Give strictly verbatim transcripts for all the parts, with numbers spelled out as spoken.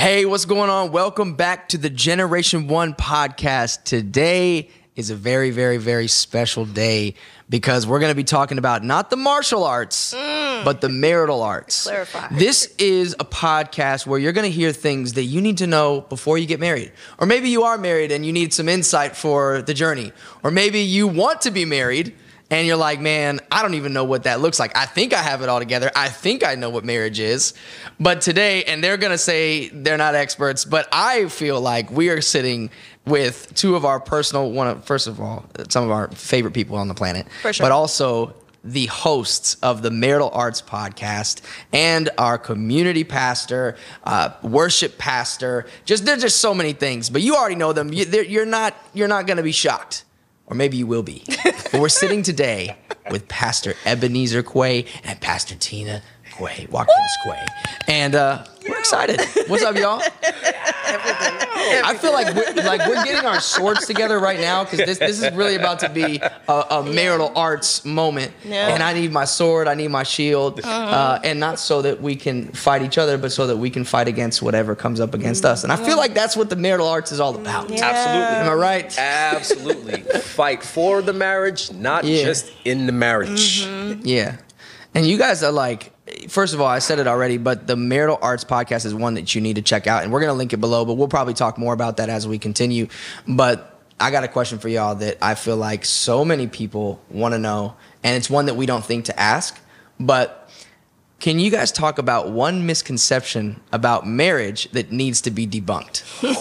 Hey, what's going on? Welcome back to the Generation One podcast. Today is a very, very, very special day because we're going to be talking about not the martial arts, mm. but the marital arts. Clarify. This is a podcast where you're going to hear things that you need to know before you get married. Or maybe you are married and you need some insight for the journey. Or maybe you want to be married and you're like, man, I don't even know what that looks like. I think I have it all together. I think I know what marriage is. But today, and they're going to say they're not experts, but I feel like we are sitting with two of our personal, one of, first of all, some of our favorite people on the planet. For sure. But also the hosts of the Marital Arts podcast and our community pastor, uh, worship pastor. Just there's just so many things, but you already know them. You, you're not you're not going to be shocked. Or maybe you will be. But we're sitting today with Pastor Ebenezer Quay and Pastor Tina Quay, Watkins Quay. And uh, we're excited. What's up, y'all? Everything. I feel like we're, like we're getting our swords together right now because this this is really about to be a, a marital arts moment. Yeah. And I need my sword, I need my shield, uh-huh. uh, and not so that we can fight each other, but so that we can fight against whatever comes up against us. And I feel like that's what the marital arts is all about. Yeah. Absolutely. Am I right? Absolutely. Fight for the marriage, not Yeah. just in the marriage. Mm-hmm. Yeah. And you guys are like, first of all, I said it already, but the Marital Arts podcast is one that you need to check out. And we're going to link it below, but we'll probably talk more about that as we continue. But I got a question for y'all that I feel like so many people want to know. And it's one that we don't think to ask. But can you guys talk about one misconception about marriage that needs to be debunked?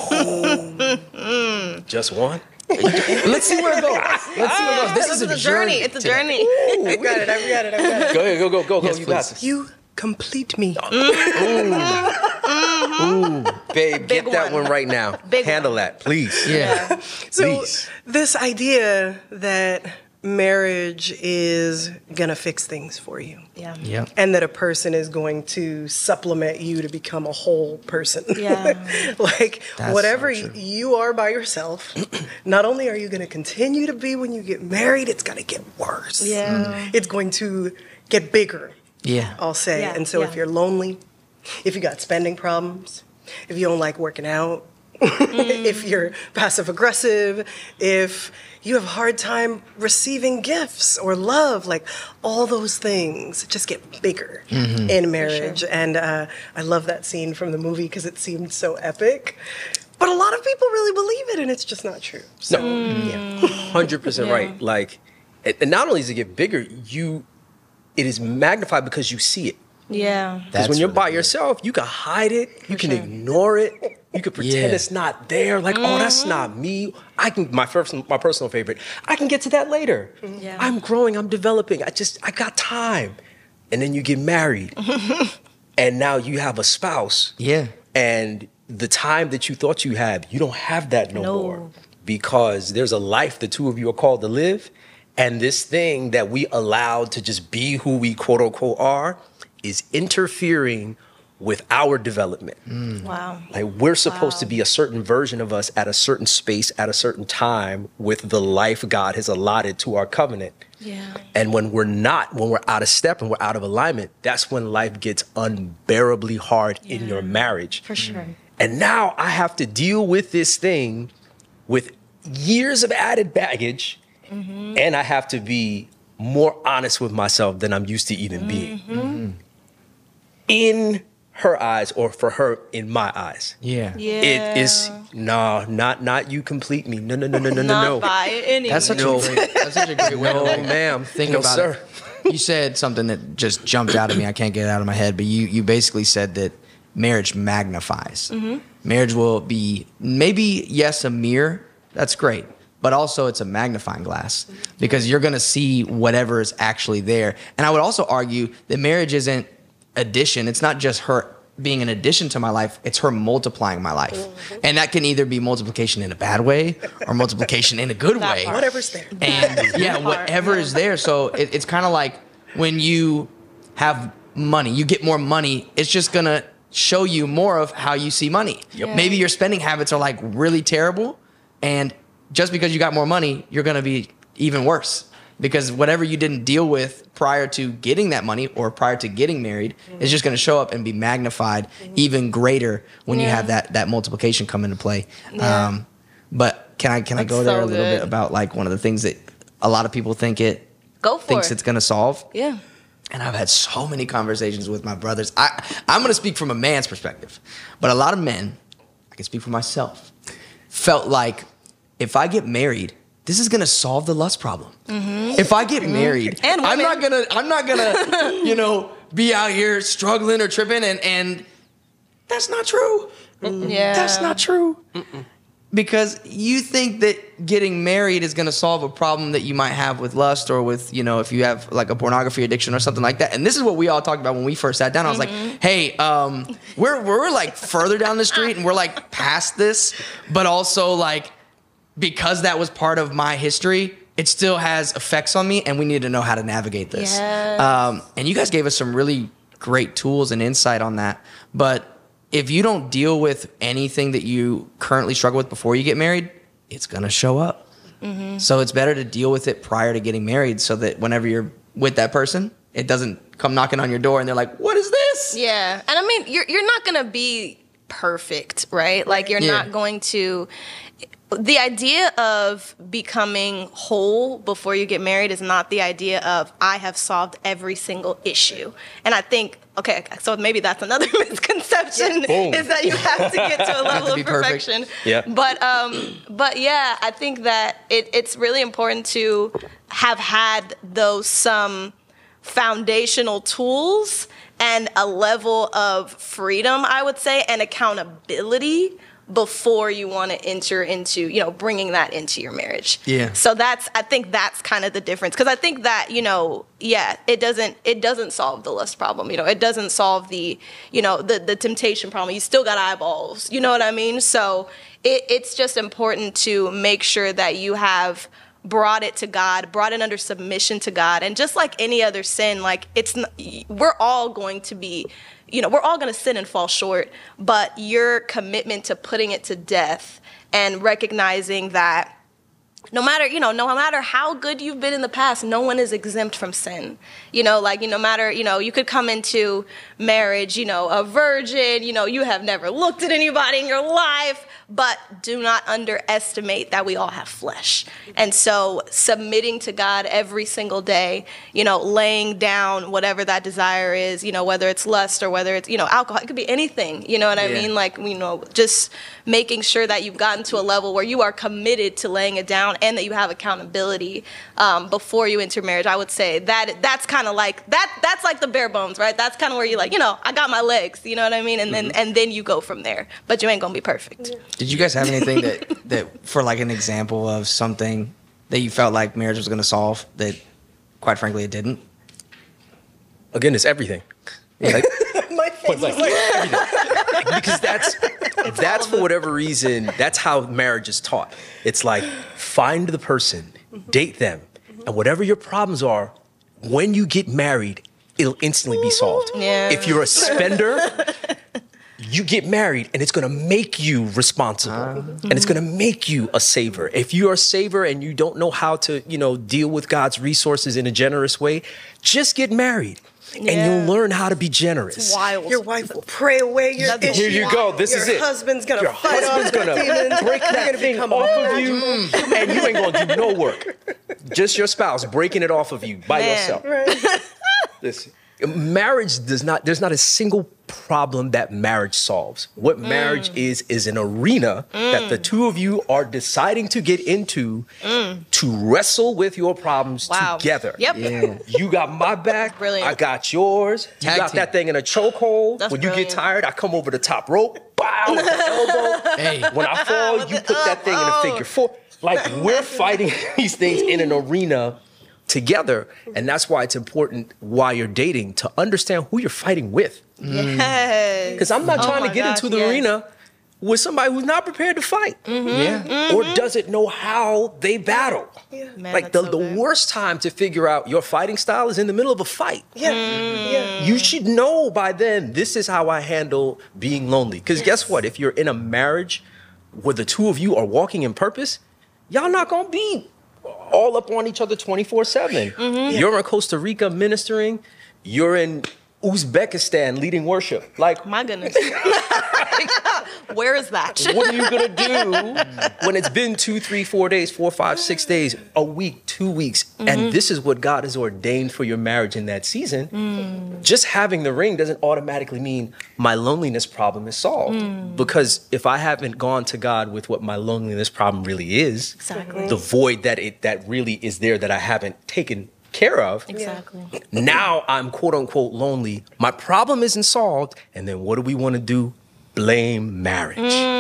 Just one? Let's see where it goes. Let's see where it goes. This, This is, is a a journey. journey. It's a today. journey. I've got it, I've got it, I've got it. Go ahead, go, go, go, go. Yes, You got please. this. You complete me. Babe, get Big that one. one right now. Big Handle one. that, please. Yeah. So Please. this idea that marriage is gonna fix things for you. Yeah. Yeah. And that a person is going to supplement you to become a whole person. Yeah. Like That's whatever so true. you are by yourself, not only are you going to continue to be when you get married, it's going to get worse. Yeah. It's going to get bigger, Yeah. I'll say. Yeah, And so yeah. if you're lonely, if you got spending problems, if you don't like working out, if you're passive aggressive, if you have a hard time receiving gifts or love, like all those things just get bigger in marriage. And uh, I love that scene from the movie because it seemed so epic. But a lot of people really believe it, and it's just not true. So, yeah. one hundred percent Yeah. right. Like, and and not only does it get bigger, you, it is magnified because you see it. Yeah. Because That's when you're really by good. yourself, you can hide it, you can sure. ignore it, you can pretend Yeah. it's not there. Like, oh, that's not me. I can. My first, my personal favorite. I can get to that later. Yeah. I'm growing. I'm developing. I just, I got time. And then you get married, and now you have a spouse, Yeah. and the time that you thought you had, you don't have that no, No. more, because there's a life the two of you are called to live, and this thing that we allowed to just be who we quote unquote are is interfering with our development. Wow. Like, we're supposed to Wow. be a certain version of us at a certain space at a certain time with the life God has allotted to our covenant. Yeah. And when we're not, when we're out of step and we're out of alignment, that's when life gets unbearably hard in your marriage. For sure. And now I have to deal with this thing with years of added baggage, and I have to be more honest with myself than I'm used to even being. In her eyes, or for her in my eyes. Yeah. Yeah. It is, no, not not you complete me. No, no, no, no, no, no, Not no. by any That's such No. a great. That's such a great way to No, like, ma'am. think No, about sir. it. You said something that just jumped out at me. I can't get it out of my head, but you you basically said that marriage magnifies. Marriage will be maybe yes a mirror. That's great, but also it's a magnifying glass because you're gonna see whatever is actually there. And I would also argue that marriage isn't addition. It's not just her being an addition to my life, it's her multiplying my life. And that can either be multiplication in a bad way or multiplication in a good That way. part. Whatever's there. And yeah, part, whatever yeah. is there. So it, it's kind of like when you have money, you get more money, it's just going to show you more of how you see money. Yep. Yeah. Maybe your spending habits are like really terrible. And just because you got more money, you're going to be even worse. because whatever you didn't deal with prior to getting that money or prior to getting married mm-hmm. is just going to show up and be magnified mm-hmm. even greater when yeah. you have that that multiplication come into play. Yeah. Um, but can I can That's I go there so a little good. bit about like one of the things that a lot of people think it go for thinks it. it's going to solve? Yeah. And I've had so many conversations with my brothers. I, I'm going to speak from a man's perspective, but a lot of men, I can speak for myself, felt like if I get married, this is going to solve the lust problem. Mm-hmm. If I get mm-hmm. married, and I'm not going to, I'm not going to, you know, be out here struggling or tripping. And, and that's not true. Mm-mm. Yeah. That's not true. Mm-mm. Because you think that getting married is going to solve a problem that you might have with lust or with, you know, if you have like a pornography addiction or something like that. And this is what we all talked about when we first sat down. I was mm-hmm. like, hey, um, we're, we're like further down the street and we're like past this, but also like because that was part of my history, it still has effects on me and we need to know how to navigate this. Yes. Um, and you guys gave us some really great tools and insight on that. But if you don't deal with anything that you currently struggle with before you get married, it's going to show up. Mm-hmm. So it's better to deal with it prior to getting married so that whenever you're with that person, it doesn't come knocking on your door and they're like, what is this? Yeah. And I mean, you're, you're not going to be perfect, right? Like you're yeah. not going to... The idea of becoming whole before you get married is not the idea of I have solved every single issue. And I think, okay, so maybe that's another misconception Boom. is that you have to get to a level to of perfection. Perfect. Yeah. But um, but yeah, I think that it, it's really important to have had those some foundational tools and a level of freedom, I would say, and accountability before you want to enter into, you know, bringing that into your marriage. Yeah. So that's, I think that's kind of the difference. Because I think that, you know, yeah, it doesn't, it doesn't solve the lust problem. You know, it doesn't solve the, you know, the, the temptation problem. You still got eyeballs. You know what I mean? So it, it's just important to make sure that you have brought it to God, brought it under submission to God. And just like any other sin, like it's, we're all going to be, you know, we're all going to sin and fall short, but your commitment to putting it to death and recognizing that no matter, you know, no matter how good you've been in the past, no one is exempt from sin. You know, like, you know, no matter, you know, you could come into marriage, you know, a virgin, you know, you have never looked at anybody in your life, but do not underestimate that we all have flesh. And so submitting to God every single day, you know, laying down whatever that desire is, you know, whether it's lust or whether it's, you know, alcohol, it could be anything, you know what I Yeah. mean? Like, you know, just making sure that you've gotten to a level where you are committed to laying it down and that you have accountability um, before you enter marriage. I would say that that's kind of like, that. that's like the bare bones, right? That's kind of where you're like, you know, I got my legs, you know what I mean? And then, Mm-hmm. and then you go from there, but you ain't gonna be perfect. Did you guys have anything that, that for like an example of something that you felt like marriage was going to solve that, quite frankly, it didn't? Again, it's everything. Like, My face like, was like, everything. Because that's that's for whatever reason, that's how marriage is taught. It's like, find the person, date them, and whatever your problems are, when you get married, it'll instantly be solved. Yeah. If you're a spender, you get married and it's going to make you responsible uh, and it's going to make you a saver. If you're a saver and you don't know how to, you know, deal with God's resources in a generous way, just get married. Yeah. And you'll learn how to be generous. It's wild. your wife will pray away your That's issues. Here you go. This your is it. husband's gonna Your fight husband's off the gonna demons. break You're that gonna thing become a off of virgin. you, and you ain't gonna do no work. Just your spouse breaking it off of you by Man. yourself. Right. Listen, marriage does not. There's not a single problem that marriage solves. What Mm. marriage is is an arena mm. that the two of you are deciding to get into mm. to wrestle with your problems Wow. together. Yep. Yeah. You got my back. Brilliant. I got yours. You Tag got team. that thing in a chokehold. That's When you brilliant. get tired, I come over the top rope. Bow with the elbow. Hey. When I fall, you put that thing in a figure four. Like, we're fighting these things in an arena together. And that's why it's important while you're dating to understand who you're fighting with. Yes. Because I'm not Oh trying my to get gosh, into the yes. arena with somebody who's not prepared to fight Yeah. or doesn't know how they battle. Man, Like, that's the, so the good. worst time to figure out your fighting style is in the middle of a fight. Yeah. Mm. Yeah. You should know by then, this is how I handle being lonely. Because guess what? If you're in a marriage where the two of you are walking in purpose, y'all not going to be all up on each other twenty-four seven. Mm-hmm. You're in Costa Rica ministering. You're in Uzbekistan leading worship. Like, My goodness. Where is that? what are you gonna do when it's been two, three, four days, four, five, six days, a week, two weeks, Mm-hmm. and this is what God has ordained for your marriage in that season? Mm. Just having the ring doesn't automatically mean my loneliness problem is solved. Mm. Because if I haven't gone to God with what my loneliness problem really is, Exactly. the void that it that really is there that I haven't taken care of, Exactly. now I'm quote unquote lonely. My problem isn't solved, and then what do we want to do? Blame marriage.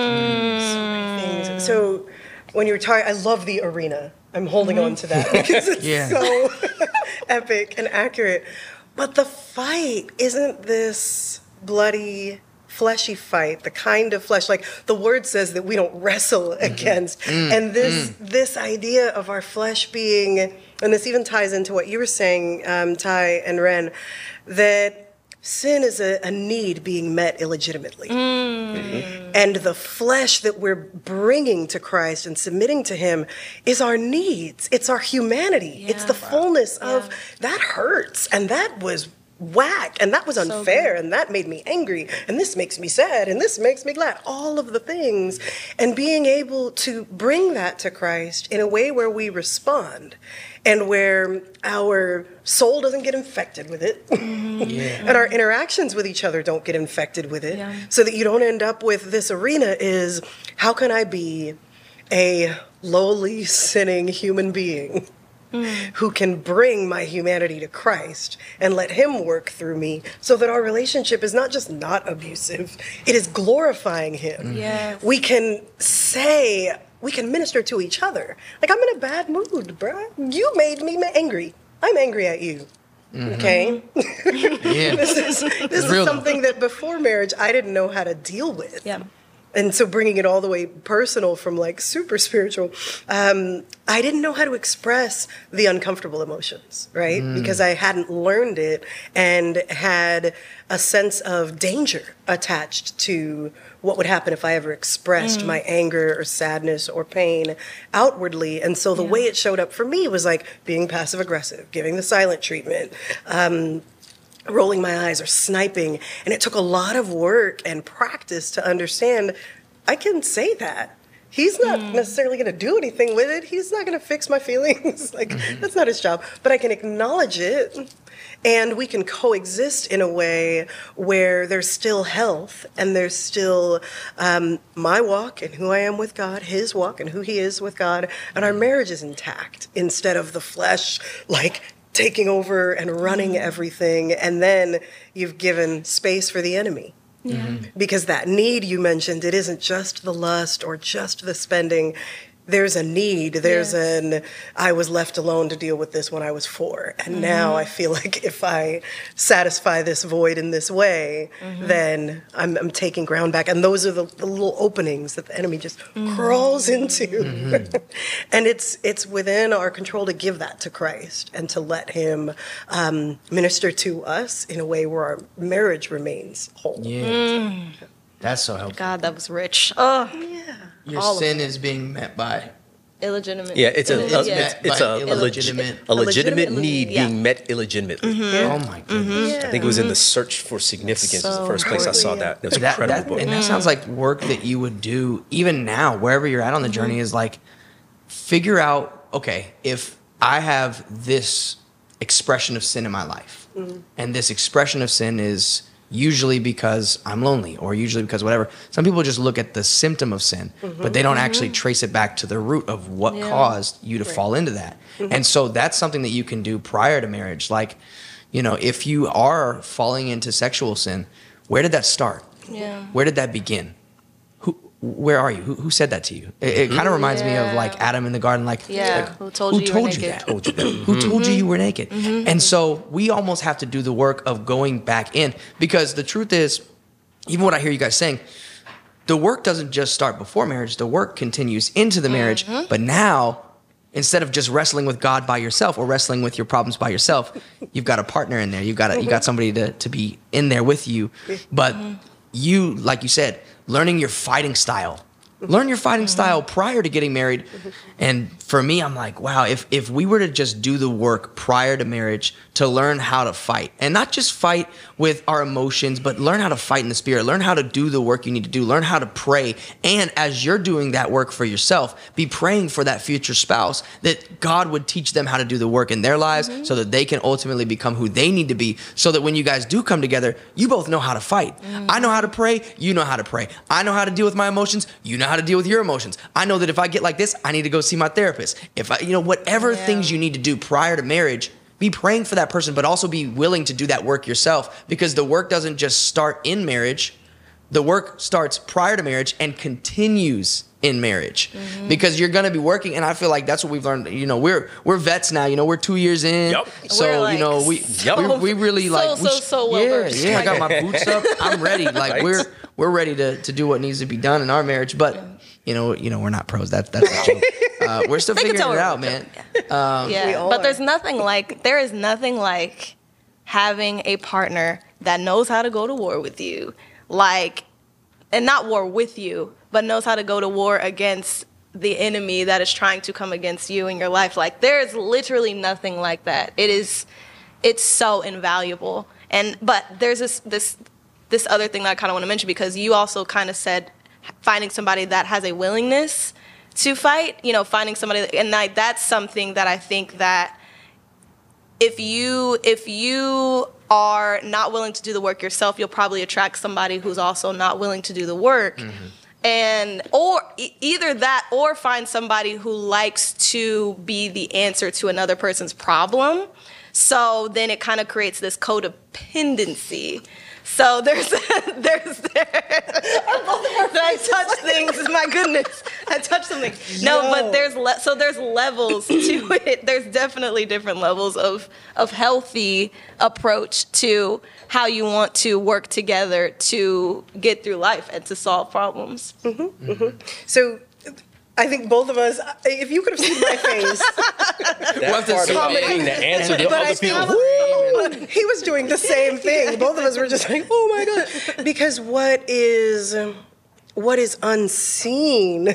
Things. So when you were talking, I love the arena. I'm holding on to that because it's Yeah. so epic and accurate. But the fight isn't this bloody, fleshy fight, the kind of flesh, like the word says that we don't wrestle against. And this this idea of our flesh being, and this even ties into what you were saying, um, Ty and Ren, that sin is a, a need being met illegitimately. And the flesh that we're bringing to Christ and submitting to Him is our needs. It's our humanity. It's Yeah. the fullness of Yeah. that hurts. And that was whack. And that was unfair. And that made me angry. And this makes me sad. And this makes me glad. All of the things. And being able to bring that to Christ in a way where we respond and where our soul doesn't get infected with it. And our interactions with each other don't get infected with it. Yeah. So that you don't end up with this arena is, how can I be a lowly, sinning human being who can bring my humanity to Christ and let Him work through me so that our relationship is not just not abusive, it is glorifying Him. Yes. We can say, we can minister to each other. Like, I'm in a bad mood, bruh. You made me ma- angry. I'm angry at you. Okay? Yeah. This is, this is Real though. something that before marriage I didn't know how to deal with. Yeah. And so bringing it all the way personal from like super spiritual, um, I didn't know how to express the uncomfortable emotions, right? Because I hadn't learned it and had a sense of danger attached to what would happen if I ever expressed my anger or sadness or pain outwardly. And so the Yeah. way it showed up for me was like being passive aggressive, giving the silent treatment, um, rolling my eyes or sniping. And it took a lot of work and practice to understand I can say that. He's not necessarily going to do anything with it. He's not going to fix my feelings. Like, that's not his job. But I can acknowledge it. And we can coexist in a way where there's still health and there's still um, my walk and who I am with God, His walk and who He is with God. And our marriage is intact instead of the flesh, like, taking over and running everything, and then you've given space for the enemy. Yeah. Because that need you mentioned, it isn't just the lust or just the spending. There's a need. There's Yes. an, I was left alone to deal with this when I was four. And now I feel like if I satisfy this void in this way, then I'm, I'm taking ground back. And those are the, the little openings that the enemy just crawls into. And it's it's within our control to give that to Christ and to let Him um, minister to us in a way where our marriage remains whole. Yeah. That's so helpful. God, that was rich. Oh, Your all of sin is being met by illegitimate. Yeah, it's a, Illegit- a- yeah. it's, it's a, a, legit, Illegitimate. a legitimate Illegitimate, need yeah. being met illegitimately. oh my goodness. Yeah. I think it was in the Search for Significance was the So first place I saw important. that. It was an That, incredible that, book. and that sounds like work that you would do even now, wherever you're at on the journey, is like figure out, okay, if I have this expression of sin in my life, and this expression of sin is usually because I'm lonely or usually because whatever. Some people just look at the symptom of sin, but they don't actually trace it back to the root of what Yeah. caused you to fall into that. And so that's something that you can do prior to marriage. Like, you know, if you are falling into sexual sin, where did that start? Yeah. Where did that begin? Who, where are you? Who, who said that to you? It, it kind of reminds me of like Yeah. Adam in the garden. Like, Yeah. like, Who told who you you were told you naked? that? Told you that? Who told you you were naked? And so we almost have to do the work of going back in, because the truth is, even what I hear you guys saying, the work doesn't just start before marriage. The work continues into the marriage. But now, instead of just wrestling with God by yourself or wrestling with your problems by yourself, you've got a partner in there. You've got a, you got somebody to, to be in there with you. But you, like you said, learning your fighting style Learn your fighting style prior to getting married. And for me, I'm like, wow, if, if we were to just do the work prior to marriage to learn how to fight, and not just fight with our emotions, but learn how to fight in the spirit, learn how to do the work you need to do, learn how to pray. And as you're doing that work for yourself, be praying for that future spouse, that God would teach them how to do the work in their lives mm-hmm. so that they can ultimately become who they need to be, so that when you guys do come together, you both know how to fight. Mm-hmm. I know how to pray, you know how to pray. I know how to deal with my emotions, you know how to deal with your emotions. I know that if I get like this, I need to go see my therapist. If I, you know, whatever yeah. things you need to do prior to marriage, be praying for that person, but also be willing to do that work yourself, because the work doesn't just start in marriage. The work starts prior to marriage and continues in marriage, mm-hmm. because you're going to be working. And I feel like that's what we've learned. You know, we're, we're vets now, you know, we're two years in. Yep. So, like, you know, we, so, we, we really so, like, so, we, so, so well yeah, versed. yeah, I got my boots up. I'm ready. Like right. we're, we're ready to, to do what needs to be done in our marriage. But, you know, you know, we're not pros. That, that's a joke. Uh, we're still figuring it out, man. Um, yeah, but there's nothing like, there is nothing like having a partner that knows how to go to war with you. Like, and not war with you, but knows how to go to war against the enemy that is trying to come against you in your life. Like, there is literally nothing like that. It is, it's so invaluable. And, but there's this, this, this other thing that I kind of want to mention, because you also kind of said finding somebody that has a willingness to fight, you know, finding somebody, and I, that's something that I think that if you, if you are not willing to do the work yourself, you'll probably attract somebody who's also not willing to do the work. Mm-hmm. And, or e- either that, or find somebody who likes to be the answer to another person's problem. So then it kind of creates this codependency. So there's, there's, there. I touch things. My goodness, I touched something. No, Yo. but there's le- so there's levels to it. There's definitely different levels of of healthy approach to how you want to work together to get through life and to solve problems. Mm-hmm, mm-hmm. So. I think both of us, if you could have seen my face. That part about being the answer to other people. Woo! He was doing the same thing. Both of us were just like, oh my God. Because what is, what is unseen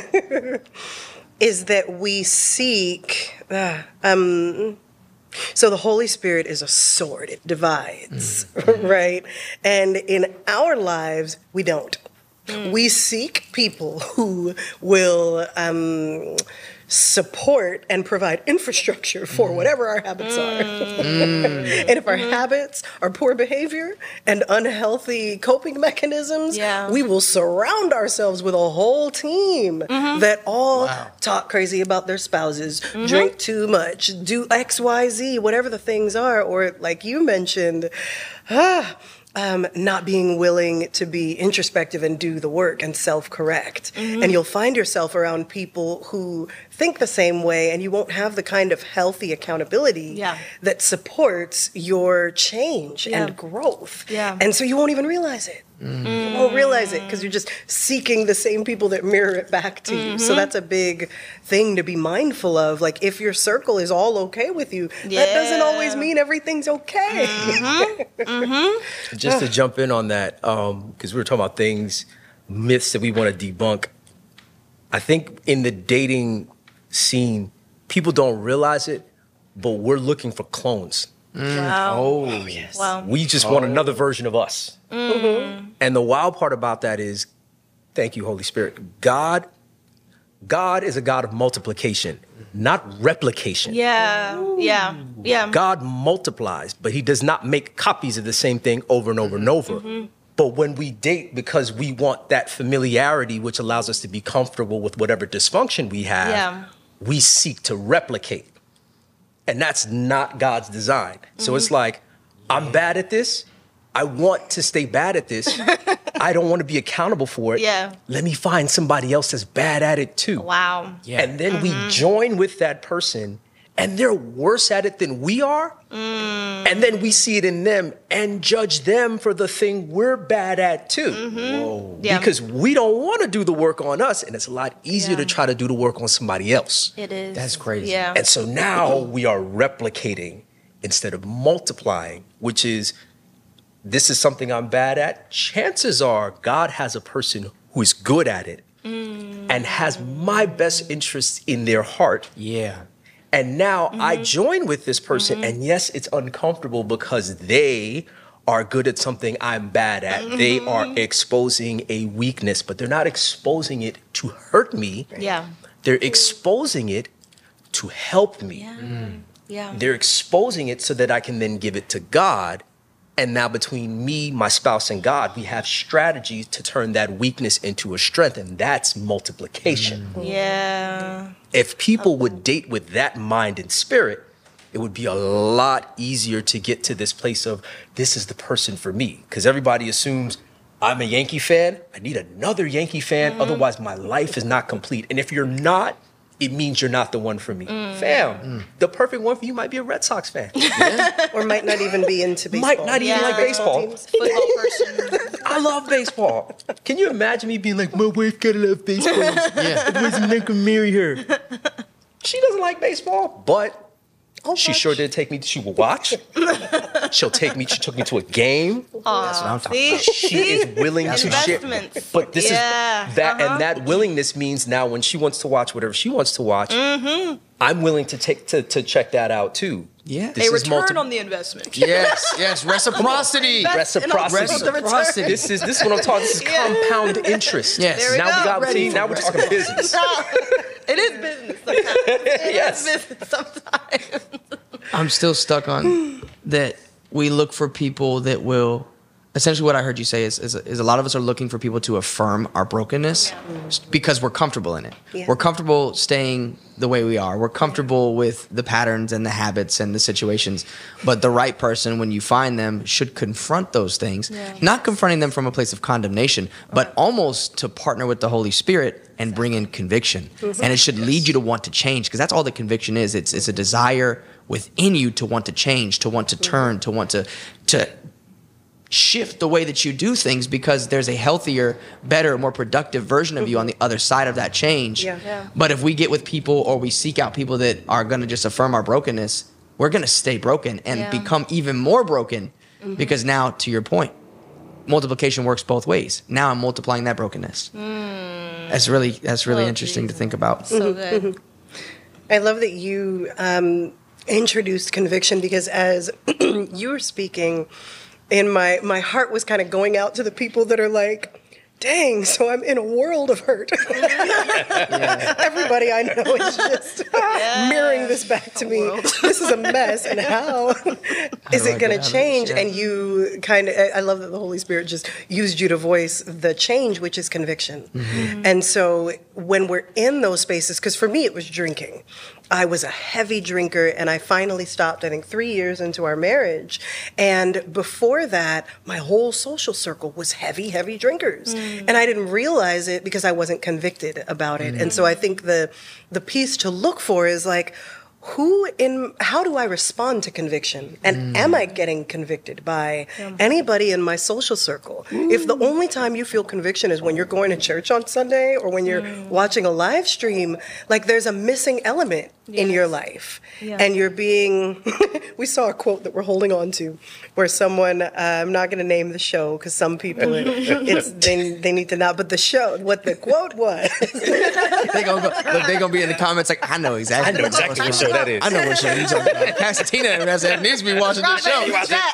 is that we seek, uh, um, so the Holy Spirit is a sword. It divides, mm-hmm. right? And in our lives, we don't. Mm. We seek people who will um, support and provide infrastructure for mm. whatever our habits mm. are. Mm. And if our mm-hmm. habits are poor behavior and unhealthy coping mechanisms, yeah. we will surround ourselves with a whole team mm-hmm. that all wow. talk crazy about their spouses, mm-hmm. drink too much, do X, Y, Z, whatever the things are, or like you mentioned, ah, Um, not being willing to be introspective and do the work and self-correct. Mm-hmm. And you'll find yourself around people who think the same way, and you won't have the kind of healthy accountability yeah. that supports your change yeah. and growth. Yeah. And so you won't even realize it. Mm. You won't realize it because you're just seeking the same people that mirror it back to mm-hmm. you. So that's a big thing to be mindful of. Like, if your circle is all okay with you, yeah. that doesn't always mean everything's okay. Mm-hmm. mm-hmm. Just to jump in on that, because um, we were talking about things, myths that we want to debunk. I think in the dating scene, people don't realize it, but we're looking for clones. Mm. Wow. Oh, yes. Wow. We just oh. want another version of us. Mm-hmm. And the wild part about that is, thank you, Holy Spirit, God, God is a God of multiplication, not replication. Yeah, Ooh. yeah, yeah. God multiplies, but he does not make copies of the same thing over and over and over. Mm-hmm. But when we date, because we want that familiarity, which allows us to be comfortable with whatever dysfunction we have, yeah. we seek to replicate. And that's not God's design. Mm-hmm. So it's like, I'm bad at this. I want to stay bad at this. I don't want to be accountable for it. Yeah. Let me find somebody else that's bad at it too. Wow. Yeah. And then mm-hmm. we join with that person, and they're worse at it than we are. Mm. And then we see it in them and judge them for the thing we're bad at too. Mm-hmm. Whoa. Yeah. Because we don't want to do the work on us, and it's a lot easier yeah. to try to do the work on somebody else. It is. That's crazy. Yeah. And so now we are replicating instead of multiplying, which is, this is something I'm bad at. Chances are God has a person who is good at it. Mm. and has my best interests in their heart. Yeah. And now I join with this person, and yes, it's uncomfortable because they are good at something I'm bad at. They are exposing a weakness, but they're not exposing it to hurt me. Yeah. They're exposing it to help me. Yeah. Yeah. They're exposing it so that I can then give it to God. And now between me, my spouse, and God, we have strategies to turn that weakness into a strength, and that's multiplication. Yeah. If people would date with that mind and spirit, it would be a lot easier to get to this place of, this is the person for me. Because everybody assumes, I'm a Yankee fan, I need another Yankee fan, Mm-hmm. otherwise my life is not complete. And if you're not, it means you're not the one for me. Mm. Fam, the perfect one for you might be a Red Sox fan. Or might not even be into baseball. Might not even Yeah. like baseball. Teams. Football person. I love baseball. Can you imagine me being like, my wife gotta love baseball. Yeah. Otherwise I'm not gonna marry her. She doesn't like baseball, but I'll she watch. sure did take me. She will watch. She'll take me. She took me to a game. That's what I'm talking See? about. She is willing to share. Investments. But this Yeah, is that, uh-huh. and that willingness means now when she wants to watch whatever she wants to watch, Mm-hmm. I'm willing to take to to check that out too. Yeah. This A is return multi- on the investment. Yes, yes, reciprocity. Invest in Reciprocity. also the return. Reciprocity. This is this is what I'm talking. This is Yeah. compound interest. Yes. There we now we go. got. Ready See, for now we're talking business. It is business sometimes. It Yes. is business sometimes. I'm still stuck on that we look for people that will essentially what I heard you say is, is is a lot of us are looking for people to affirm our brokenness because we're comfortable in it. Yeah. We're comfortable staying the way we are. We're comfortable with the patterns and the habits and the situations. But the right person, when you find them, should confront those things. Yeah. Not confronting them from a place of condemnation, but almost to partner with the Holy Spirit and bring in conviction. And it should lead you to want to change because that's all the conviction is. It's it's a desire within you to want to change, to want to turn, to want to to shift the way that you do things because there's a healthier, better, more productive version of you on the other side of that change. Yeah. Yeah. But if we get with people or we seek out people that are going to just affirm our brokenness, we're going to stay broken and Yeah. become even more broken because now, to your point, multiplication works both ways. Now I'm multiplying that brokenness. That's really that's really Oh, interesting to Jesus. think about. So good. I love that you um, introduced conviction because as you were speaking, in my my heart was kind of going out to the people that are like, dang, so I'm in a world of hurt. Everybody I know is just mirroring this back to me. This is a mess, and how is do I it going get out to of this? change? Yeah. And you kind of, I love that the Holy Spirit just used you to voice the change, which is conviction. Mm-hmm. And so when we're in those spaces, because for me it was drinking. I was a heavy drinker and I finally stopped, I think, three years into our marriage. And before that, my whole social circle was heavy, heavy drinkers. And I didn't realize it because I wasn't convicted about it. And so I think the the piece to look for is like, who in how do I respond to conviction? And am I getting convicted by anybody in my social circle? If the only time you feel conviction is when you're going to church on Sunday or when you're watching a live stream, like there's a missing element in your life. Yeah. And you're being we saw a quote that we're holding on to where someone uh, I'm not going to name the show because some people it, it's they, they need to know, but the show what the quote was They gonna go, they gonna be in the comments like, I know exactly. I know exactly what show that is. I know what show you're talking about. Pastor Tina and Reza needs to be watching the show.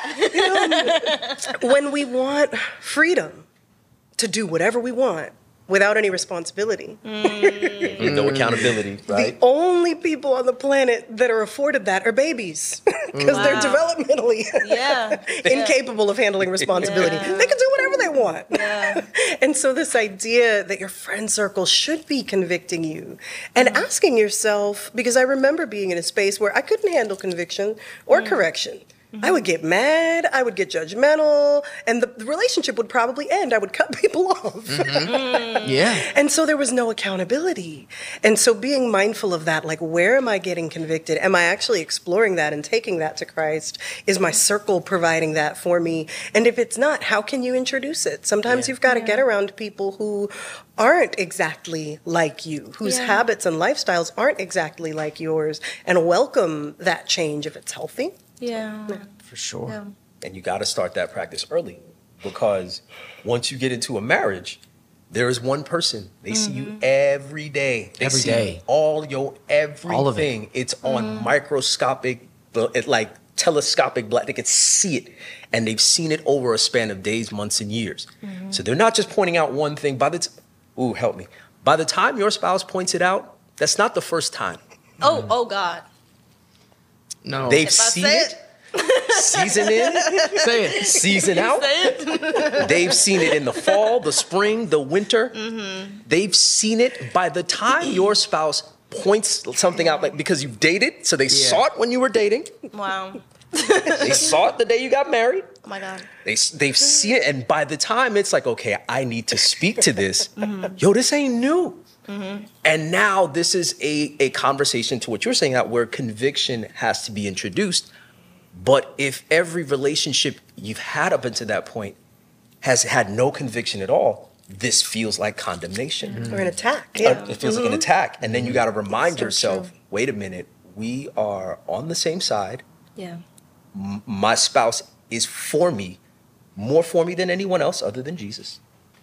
when we want freedom to do whatever we want without any responsibility. No accountability, right? The only people on the planet that are afforded that are babies because they're Wow. developmentally Yeah. incapable of handling responsibility. Yeah. They can do whatever they want. Yeah. And so this idea that your friend circle should be convicting you and asking yourself, because I remember being in a space where I couldn't handle conviction or correction. I would get mad, I would get judgmental, and the, the relationship would probably end. I would cut people off. Yeah. And so there was no accountability. And so being mindful of that, like, where am I getting convicted? Am I actually exploring that and taking that to Christ? Is my circle providing that for me? And if it's not, how can you introduce it? Sometimes Yeah. you've got to get around people who aren't exactly like you, whose Yeah. habits and lifestyles aren't exactly like yours, and welcome that change if it's healthy. Yeah. For sure. Yeah. And you got to start that practice early because once you get into a marriage, There is one person. They see you every day. They Every see day. all your everything. All of it. It's on microscopic, it like telescopic black. They can see it, and they've seen it over a span of days, months, and years. So they're not just pointing out one thing. By the t- ooh, help me. By the time your spouse points it out, that's not the first time. Oh, oh God. No. They've If I seen say it, season in, say it. season out. Say it. They've seen it in the fall, the spring, the winter. They've seen it by the time your spouse points something out, like because you've dated, so they Yeah. saw it when you were dating. Wow. They saw it the day you got married. Oh my God. They they've seen it, and by the time it's like, okay, I need to speak to this. Yo, this ain't new. And now this is a a conversation to what you're saying out where conviction has to be introduced. But if every relationship you've had up until that point has had no conviction at all, this feels like condemnation. Or an attack. Uh, Yeah. It feels like an attack. And then you got to remind So yourself, true. wait a minute, we are on the same side. Yeah. My spouse is for me, more for me than anyone else other than Jesus.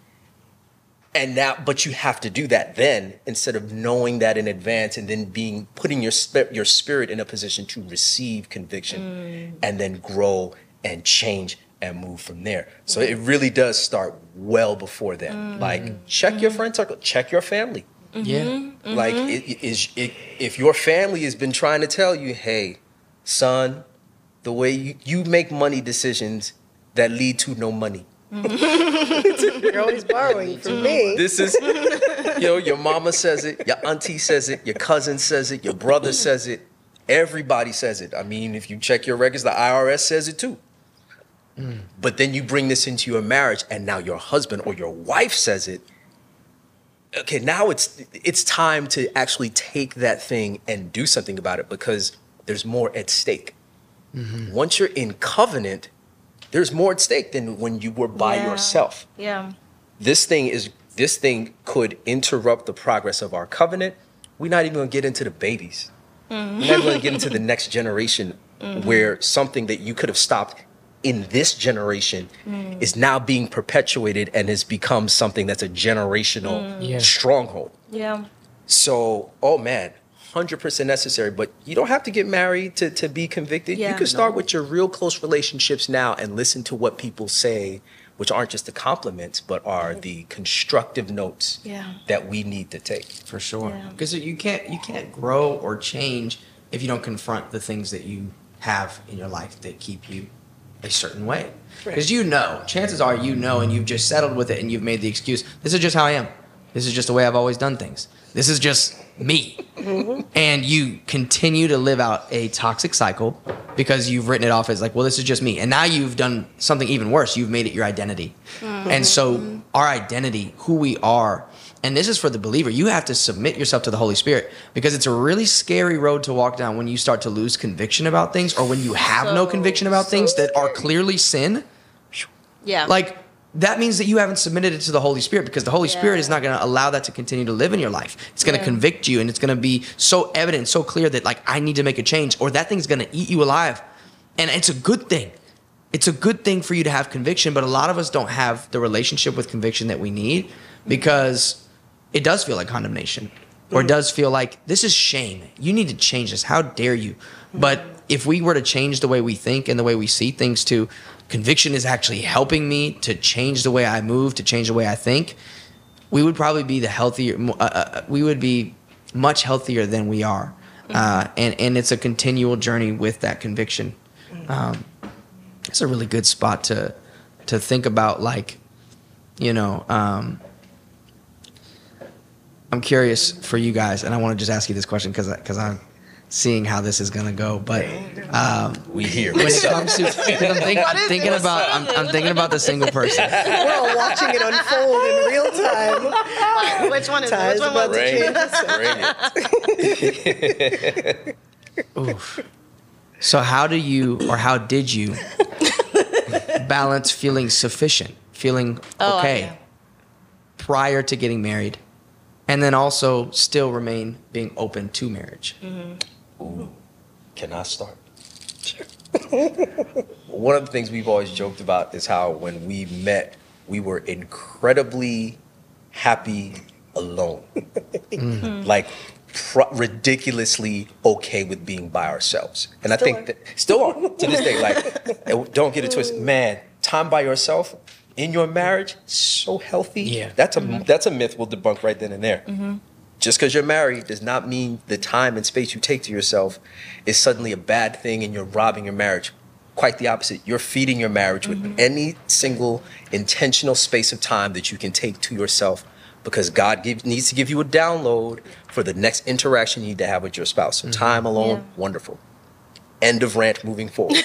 And now, but you have to do that then instead of knowing that in advance and then being putting your sp- your spirit in a position to receive conviction and then grow and change and move from there. So it really does start well before then. Like check your friend circle, check your family. Yeah. Like it, it is it, if your family has been trying to tell you, hey, son, the way you, you make money decisions that lead to no money. You're always borrowing from me. This is, you know, your mama says it, your auntie says it, your cousin says it, your brother says it, everybody says it. I mean, if you check your records, the I R S says it too. But then you bring this into your marriage, and now your husband or your wife says it. Okay, now it's it's time to actually take that thing and do something about it because there's more at stake. Once you're in covenant, there's more at stake than when you were by Yeah. yourself. Yeah. This thing is this thing could interrupt the progress of our covenant. We're not even gonna get into the babies. We're not even gonna get into the next generation where something that you could have stopped in this generation is now being perpetuated and has become something that's a generational Yeah. stronghold. Yeah. So, oh man, one hundred percent necessary. But you don't have to get married to, to be convicted. Yeah. You can start with your real close relationships now and listen to what people say, which aren't just the compliments, but are the constructive notes Yeah. that we need to take. For sure. Yeah. Because you can't you can't grow or change if you don't confront the things that you have in your life that keep you a certain way. Because you know, chances are you know, and you've just settled with it, and you've made the excuse. This is just how I am. This is just the way I've always done things. This is just me. And you continue to live out a toxic cycle because you've written it off as like, well, this is just me. And now you've done something even worse. You've made it your identity. And so our identity, who we are, and this is for the believer, you have to submit yourself to the Holy Spirit because it's a really scary road to walk down when you start to lose conviction about things or when you have no So, conviction about so things that are scary. clearly sin. Yeah. Like, that means that you haven't submitted it to the Holy Spirit because the Holy Spirit Yeah. is not going to allow that to continue to live in your life. It's going to Yeah. convict you and it's going to be so evident, so clear that, like, I need to make a change or that thing's going to eat you alive. And it's a good thing. It's a good thing for you to have conviction, but a lot of us don't have the relationship with conviction that we need because it does feel like condemnation or it does feel like this is shame. You need to change this. How dare you? But if we were to change the way we think and the way we see things to conviction is actually helping me to change the way I move, to change the way I think, we would probably be the healthier, uh, uh, we would be much healthier than we are. Uh, and, and it's a continual journey with that conviction. Um, it's a really good spot to, to think about, like, you know, um, I'm curious for you guys, and I want to just ask you this question because because I'm seeing how this is gonna go. But um, We here. when it What's up? comes to, because I'm, think, What I'm is thinking it? about, I'm, I'm thinking about the single person. We're all watching it unfold in real time. Which one is it? Ty's Which one about was to it? Bring it. Oof. So how do you, or how did you, balance feeling sufficient, feeling Oh, okay, yeah. prior to getting married, and then also still remain being open to marriage? Can I start? One of the things we've always joked about is how when we met, we were incredibly happy alone. Like pro- ridiculously okay with being by ourselves. And I Still think are. that still are to this day. Like, don't get it twisted. Man, time by yourself in your marriage, so healthy. Yeah. That's a that's a myth we'll debunk right then and there. Just because you're married does not mean the time and space you take to yourself is suddenly a bad thing and you're robbing your marriage. Quite the opposite. You're feeding your marriage with any single intentional space of time that you can take to yourself, because God give, needs to give you a download for the next interaction you need to have with your spouse. So time alone, Yeah. wonderful. End of rant, moving forward.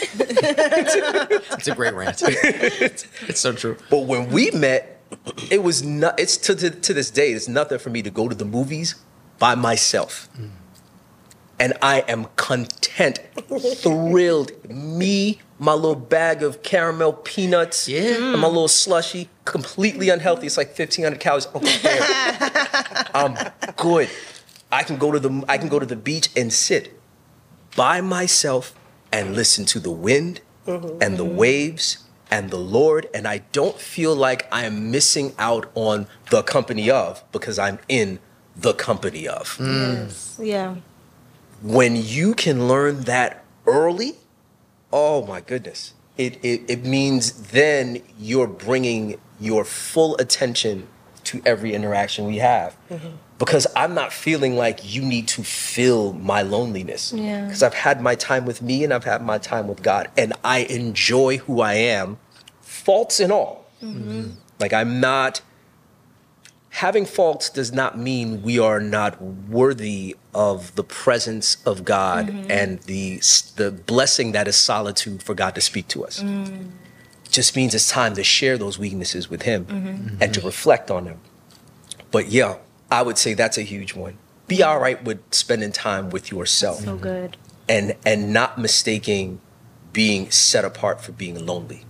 It's a great rant. It's so true. But when we met, it was not, it's to, to, to this day, it's nothing for me to go to the movies by myself. And I am content, thrilled. Me, my little bag of caramel peanuts, Yeah. and my little slushy, completely unhealthy. It's like fifteen hundred calories. I don't care. I'm good. I can go to the I can go to the beach and sit by myself and listen to the wind and the waves and the Lord, and I don't feel like I am missing out on the company of, because I'm in the company of. Yes. Yeah. When you can learn that early, oh my goodness, it, it, it means then you're bringing your full attention to every interaction we have. Because I'm not feeling like you need to fill my loneliness. Yeah. Because I've had my time with me and I've had my time with God, and I enjoy who I am, faults and all. Like, I'm not, having faults does not mean we are not worthy of the presence of God and the the blessing that is solitude for God to speak to us. Just means it's time to share those weaknesses with Him and to reflect on them. But yeah, I would say that's a huge one. Be all right with spending time with yourself So good. and and not mistaking being set apart for being lonely.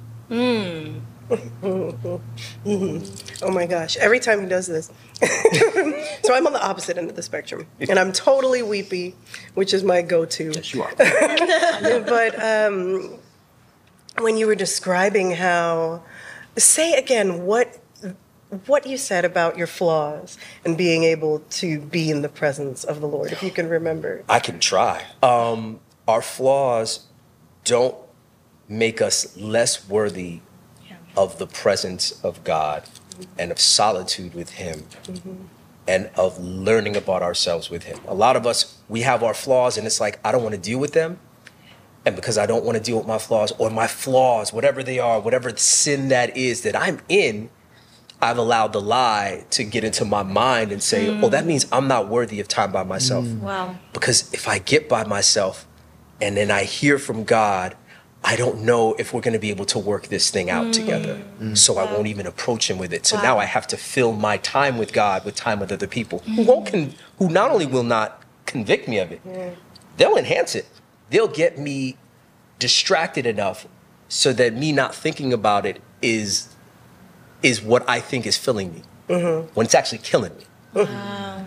Oh my gosh, every time he does this. So I'm on the opposite end of the spectrum, and I'm totally weepy, which is my go-to. Yes, you are. But um, when you were describing how, say again what what you said about your flaws and being able to be in the presence of the Lord, if you can remember. I can try. Um, our flaws don't make us less worthy of the presence of God and of solitude with Him and of learning about ourselves with Him. A lot of us, we have our flaws and it's like, I don't want to deal with them. And because I don't want to deal with my flaws, or my flaws, whatever they are, whatever sin that is that I'm in, I've allowed the lie to get into my mind and say, oh, that means I'm not worthy of time by myself. Wow. Because if I get by myself and then I hear from God, I don't know if we're going to be able to work this thing out together. So I won't even approach Him with it. So Wow. now I have to fill my time with God with time with other people who won't con- who not only will not convict me of it, they'll enhance it. They'll get me distracted enough so that me not thinking about it is is what I think is filling me when it's actually killing me. Wow.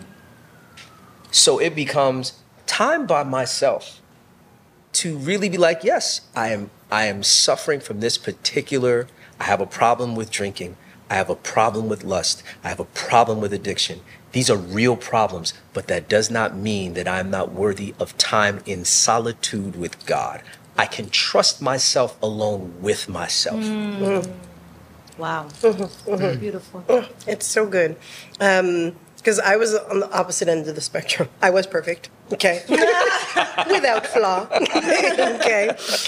So it becomes time by myself to really be like, yes, I am I am suffering from this particular, I have a problem with drinking, I have a problem with lust, I have a problem with addiction. These are real problems, but that does not mean that I'm not worthy of time in solitude with God. I can trust myself alone with myself. Wow. Beautiful. It's so good. Because I was on the opposite end of the spectrum. I was perfect, okay? Without flaw, okay?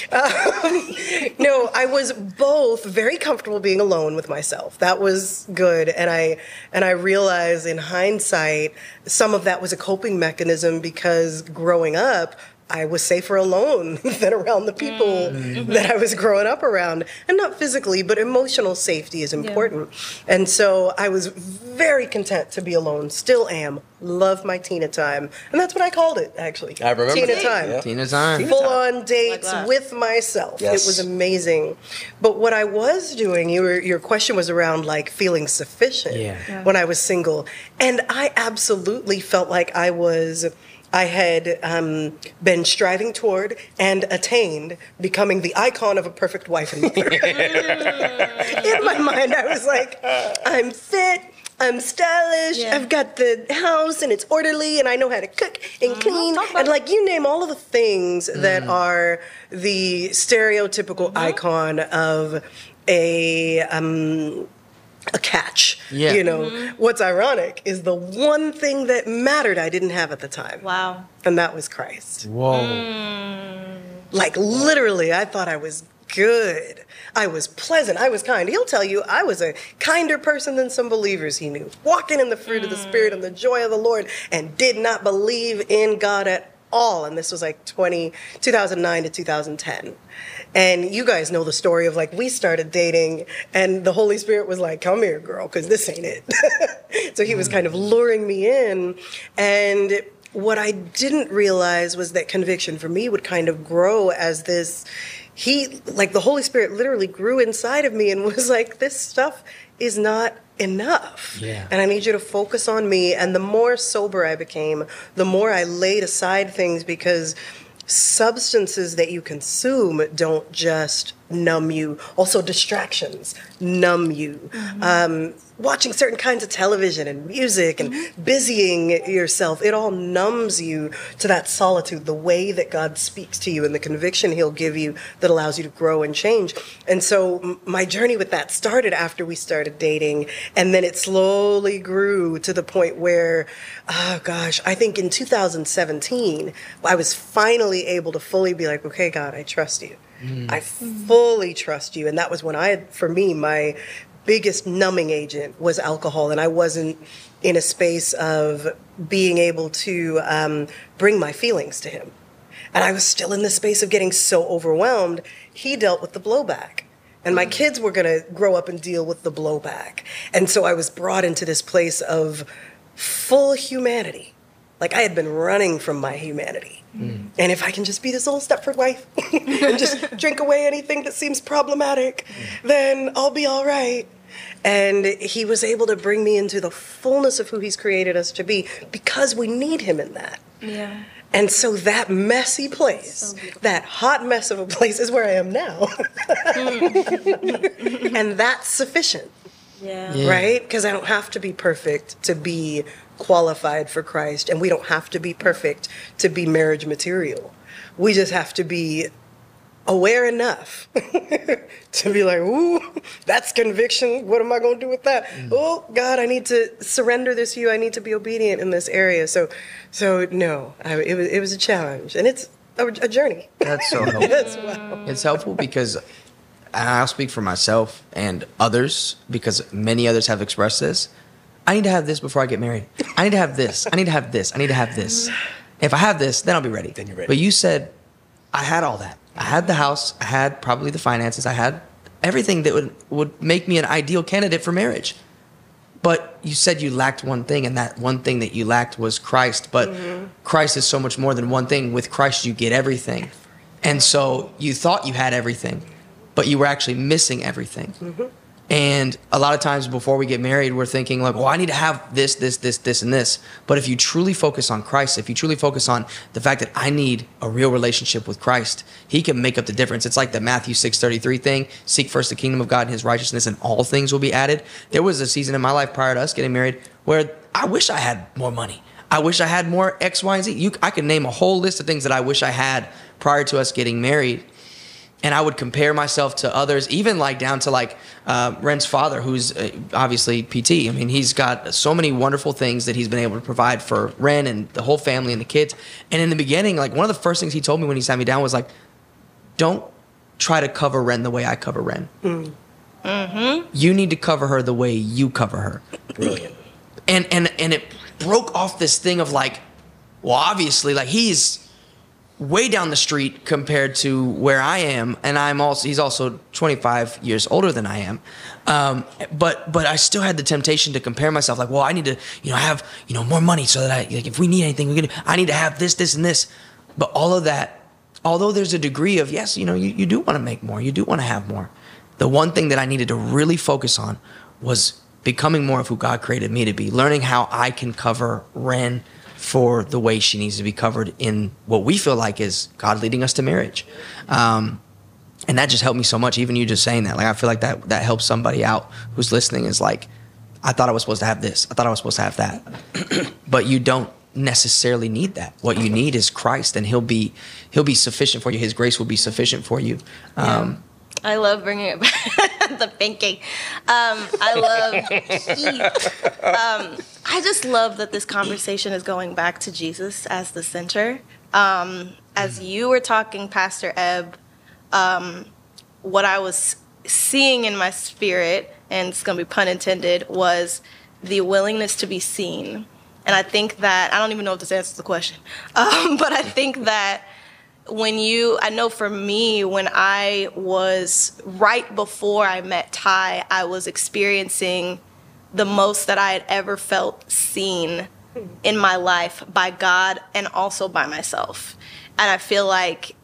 Um, no, I was both very comfortable being alone with myself. That was good. And I, and I realized in hindsight, some of that was a coping mechanism because growing up, I was safer alone than around the people that I was growing up around. And not physically, but emotional safety is important. And so I was very content to be alone, still am. Love my Tina time. And that's what I called it, actually. I remember Tina that, time. yeah. Tina time. Full on dates that. with myself. Yes. It was amazing. But what I was doing, you were, your question was around like feeling sufficient Yeah. Yeah. when I was single. And I absolutely felt like I was, I had um, been striving toward and attained becoming the icon of a perfect wife and mother. In my mind, I was like, I'm fit. I'm stylish. Yeah. I've got the house and it's orderly and I know how to cook and clean. Talk about And it. like you name all of the things that are the stereotypical icon of a um a catch. Yeah. You know, what's ironic is the one thing that mattered I didn't have at the time. Wow. And that was Christ. Whoa. Like literally, I thought I was good. I was pleasant. I was kind. He'll tell you I was a kinder person than some believers he knew, walking in the fruit of the Spirit and the joy of the Lord, and did not believe in God at all. And this was like twenty, two thousand nine to two thousand ten. And you guys know the story of like we started dating and the Holy Spirit was like, come here, girl, because this ain't it. So he was kind of luring me in. And what I didn't realize was that conviction for me would kind of grow as this, he, like the Holy Spirit literally grew inside of me and was like, this stuff is not enough. Yeah. And I need you to focus on me. And the more sober I became, the more I laid aside things because substances that you consume don't just numb you. Also, distractions numb you. Mm-hmm. Um, watching certain kinds of television and music and mm-hmm. busying yourself, it all numbs you to that solitude, the way that God speaks to you and the conviction he'll give you that allows you to grow and change. And so m- my journey with that started after we started dating, and then it slowly grew to the point where, oh gosh, I think in two thousand seventeen, I was finally able to fully be like, okay, God, I trust you. Mm. I fully trust you. And that was when I, for me, my biggest numbing agent was alcohol, and I wasn't in a space of being able to um, bring my feelings to him. And I was still in the space of getting so overwhelmed. He dealt with the blowback, and my kids were going to grow up and deal with the blowback. And so I was brought into this place of full humanity. Like I had been running from my humanity. Mm. And if I can just be this old Stepford wife and just drink away anything that seems problematic, mm. then I'll be all right. And he was able to bring me into the fullness of who he's created us to be because we need him in that. Yeah. And so that messy place, so that hot mess of a place is where I am now. Mm. And that's sufficient. Yeah. Yeah. Right? Because I don't have to be perfect to be qualified for Christ, and we don't have to be perfect to be marriage material. We just have to be aware enough to be like, ooh, that's conviction. What am I going to do with that? Mm. Oh, God, I need to surrender this to you. I need to be obedient in this area. So, so no, I, it was it was a challenge, and it's a, a journey. That's so helpful. As well. It's helpful because, and I'll speak for myself and others, because many others have expressed this. I need to have this before I get married. I need to have this. I need to have this. I need to have this. If I have this, then I'll be ready. Then you're ready. But you said, I had all that. I had the house. I had probably the finances. I had everything that would, would make me an ideal candidate for marriage. But you said you lacked one thing, and that one thing that you lacked was Christ. But mm-hmm. Christ is so much more than one thing. With Christ, you get everything. And so you thought you had everything, but you were actually missing everything. Mm-hmm. And a lot of times before we get married, we're thinking like, well, I need to have this, this, this, this, and this. But if you truly focus on Christ, if you truly focus on the fact that I need a real relationship with Christ, he can make up the difference. It's like the Matthew six thirty-three thing, seek first the kingdom of God and his righteousness, and all things will be added. There was a season in my life prior to us getting married where I wish I had more money. I wish I had more X, Y, and Z. You, I could name a whole list of things that I wish I had prior to us getting married. And I would compare myself to others, even like down to like uh, Ren's father, who's uh, obviously P T. I mean, he's got so many wonderful things that he's been able to provide for Ren and the whole family and the kids. And in the beginning, like one of the first things he told me when he sat me down was like, don't try to cover Ren the way I cover Ren. Mm. Mm-hmm. You need to cover her the way you cover her. Brilliant. And, and, and it broke off this thing of like, well, obviously, like he's way down the street compared to where I am, and I'm also he's also twenty-five years older than I am, um, but but I still had the temptation to compare myself, like, well, I need to you know have you know more money so that I like if we need anything we can I need to have this this and this, but all of that, although there's a degree of yes, you know you, you do want to make more, you do want to have more, the one thing that I needed to really focus on was becoming more of who God created me to be, learning how I can cover Ren for the way she needs to be covered in what we feel like is God leading us to marriage. Um, and that just helped me so much. Even you just saying that, like, I feel like that, that helps somebody out who's listening is like, I thought I was supposed to have this. I thought I was supposed to have that. But you don't necessarily need that. What you need is Christ, and he'll be he'll be sufficient for you. His grace will be sufficient for you. Um, I love bringing it back. The pinky. Um, I love, um, I just love that this conversation is going back to Jesus as the center. Um, as you were talking, Pastor Ebb, um, what I was seeing in my spirit, and it's going to be pun intended, was the willingness to be seen. And I think that, I don't even know if this answers the question, um, but I think that when you, I know for me, when I was right before I met Ty, I was experiencing the most that I had ever felt seen in my life by God and also by myself. And I feel like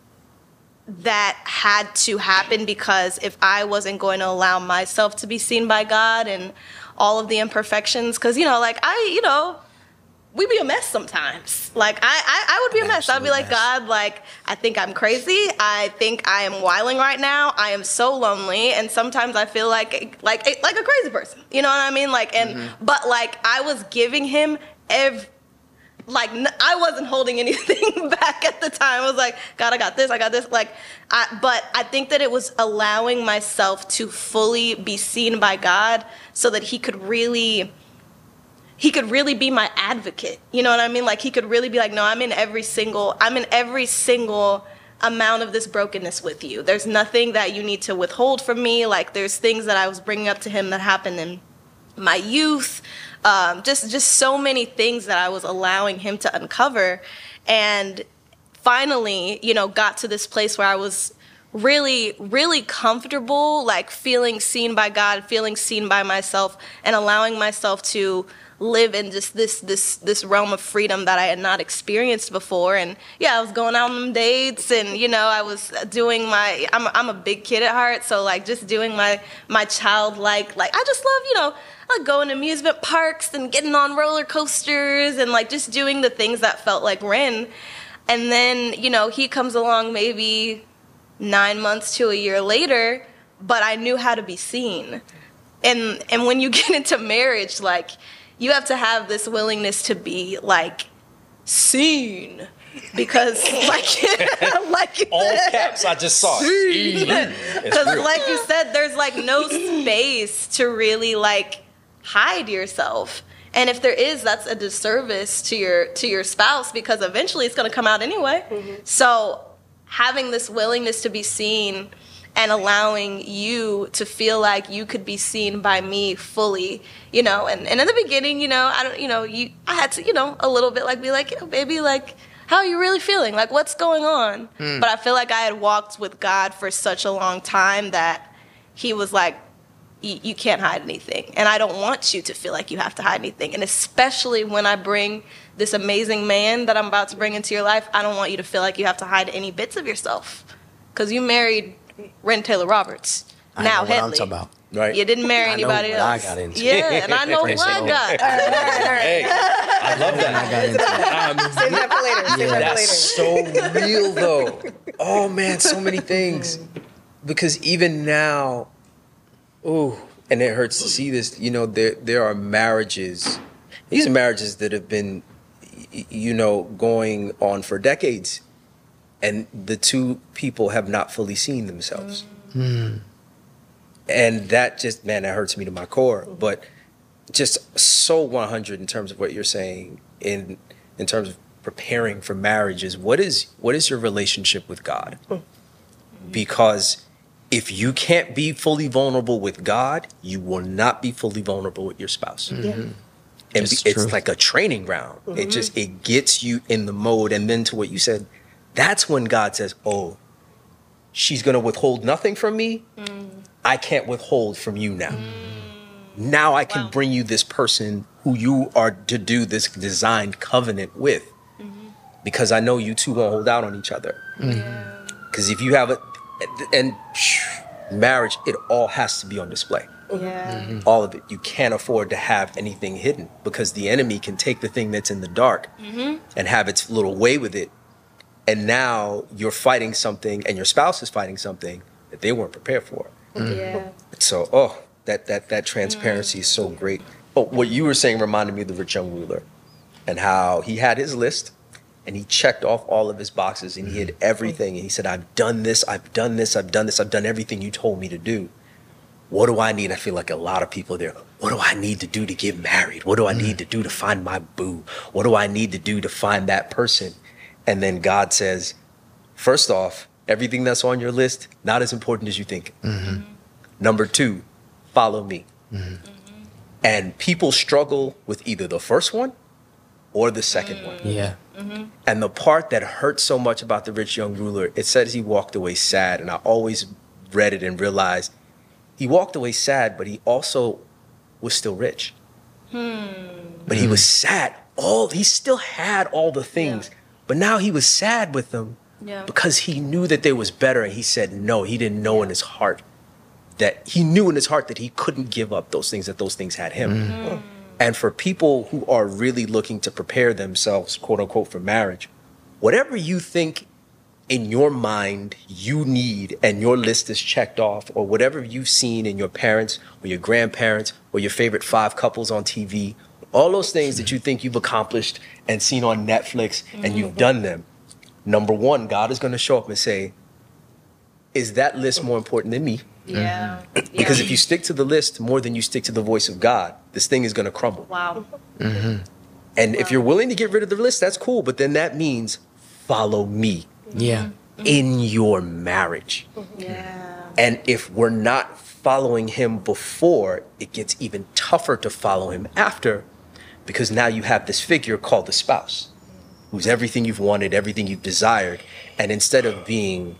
that had to happen, because if I wasn't going to allow myself to be seen by God and all of the imperfections, because, you know, like I, you know, we be a mess sometimes. Like, I, I, I would be a mess. I'd be like, mess. God, like, I think I'm crazy. I think I am wilding right now. I am so lonely. And sometimes I feel like, like, like a crazy person. You know what I mean? Like, and, mm-hmm. but like, I was giving him every, like, n- I wasn't holding anything back at the time. I was like, God, I got this, I got this. Like, I, but I think that it was allowing myself to fully be seen by God so that he could really... he could really be my advocate. You know what I mean? Like, he could really be like, no, I'm in every single, I'm in every single amount of this brokenness with you. There's nothing that you need to withhold from me. Like, there's things that I was bringing up to him that happened in my youth. Um, just, just so many things that I was allowing him to uncover. And finally, you know, got to this place where I was really, really comfortable, like feeling seen by God, feeling seen by myself, and allowing myself to live in just this this this realm of freedom that I had not experienced before. And yeah, I was going out on dates, and you know, I was doing my I'm I'm a big kid at heart, so like just doing my my childlike, like I just love, you know, like going to amusement parks and getting on roller coasters and like just doing the things that felt like Ren. And then, you know, he comes along maybe nine months to a year later, but I knew how to be seen. And and when you get into marriage, like, you have to have this willingness to be, like, seen. Because, like, like you all said, caps, I just saw it. because, like you said, there's, like, no space to really, like, hide yourself. And if there is, that's a disservice to your to your spouse, because eventually it's going to come out anyway. Mm-hmm. So having this willingness to be seen and allowing you to feel like you could be seen by me fully, you know, and, and in the beginning, you know, I don't, you know, you, I had to, you know, a little bit like be like, you know, baby, like, how are you really feeling? Like, what's going on? Mm. But I feel like I had walked with God for such a long time that he was like, you can't hide anything. And I don't want you to feel like you have to hide anything. And especially when I bring this amazing man that I'm about to bring into your life, I don't want you to feel like you have to hide any bits of yourself. Because you married Ren Taylor Roberts. I now know what Headley. I'm talking about. Right. You didn't marry I know anybody what else. I got into. Yeah, and I know what I got. Hey, I love that. I got into it. Um, Save that for later. Save that for later. that's so real, though. Oh man, so many things. Because even now, ooh, and it hurts to see this. You know, there there are marriages. These are marriages that have been, you know, going on for decades, and the two people have not fully seen themselves. Mm. And that just, man, that hurts me to my core. But just so one hundred in terms of what you're saying in in terms of preparing for marriages. What is what is your relationship with God? Because if you can't be fully vulnerable with God, you will not be fully vulnerable with your spouse. Mm-hmm. Yeah. And It's it's true. like a training ground. Mm-hmm. It just, it gets you in the mode. And then to what you said, that's when God says, oh, she's going to withhold nothing from me. Mm. I can't withhold from you now. Mm. Now I can Wow. bring you this person who you are to do this designed covenant with. Mm-hmm. Because I know you two won't hold out on each other. Because if you have a, and marriage, it all has to be on display. Yeah. Mm-hmm. All of it. You can't afford to have anything hidden, because the enemy can take the thing that's in the dark Mm-hmm. and have its little way with it. And now you're fighting something, and your spouse is fighting something that they weren't prepared for. Yeah. So, oh, that that that transparency is so great. Oh, what you were saying reminded me of the rich young ruler and how he had his list and he checked off all of his boxes and he had everything. And he said, I've done this, I've done this, I've done this, I've done everything you told me to do. What do I need? I feel like a lot of people there. What do I need to do to get married? What do I need to do to find my boo? What do I need to do to find that person? And then God says, first off, everything that's on your list, not as important as you think. Mm-hmm. Number two, follow me. Mm-hmm. And people struggle with either the first one or the second mm-hmm. one. Yeah. Mm-hmm. And the part that hurt so much about the rich young ruler, it says he walked away sad. And I always read it and realized he walked away sad, but he also was still rich. Hmm. But he was sad. All he still had all the things, yeah. but now he was sad with them yeah. because he knew that there was better. And he said no. He didn't know yeah. in his heart that he knew in his heart that he couldn't give up those things, that those things had him. Mm. And for people who are really looking to prepare themselves, quote unquote, for marriage, whatever you think in your mind you need and your list is checked off, or whatever you've seen in your parents or your grandparents or your favorite five couples on T V, all those things that you think you've accomplished and seen on Netflix and mm-hmm. you've done them. Number one, God is going to show up and say, is that list more important than me? Yeah. Mm-hmm. Because yeah. if you stick to the list more than you stick to the voice of God, this thing is going to crumble. Wow. Mm-hmm. And wow. if you're willing to get rid of the list, that's cool. But then that means follow me. Yeah. In your marriage. Yeah. And if we're not following him before, it gets even tougher to follow him after, because now you have this figure called the spouse, who's everything you've wanted, everything you've desired. And instead of being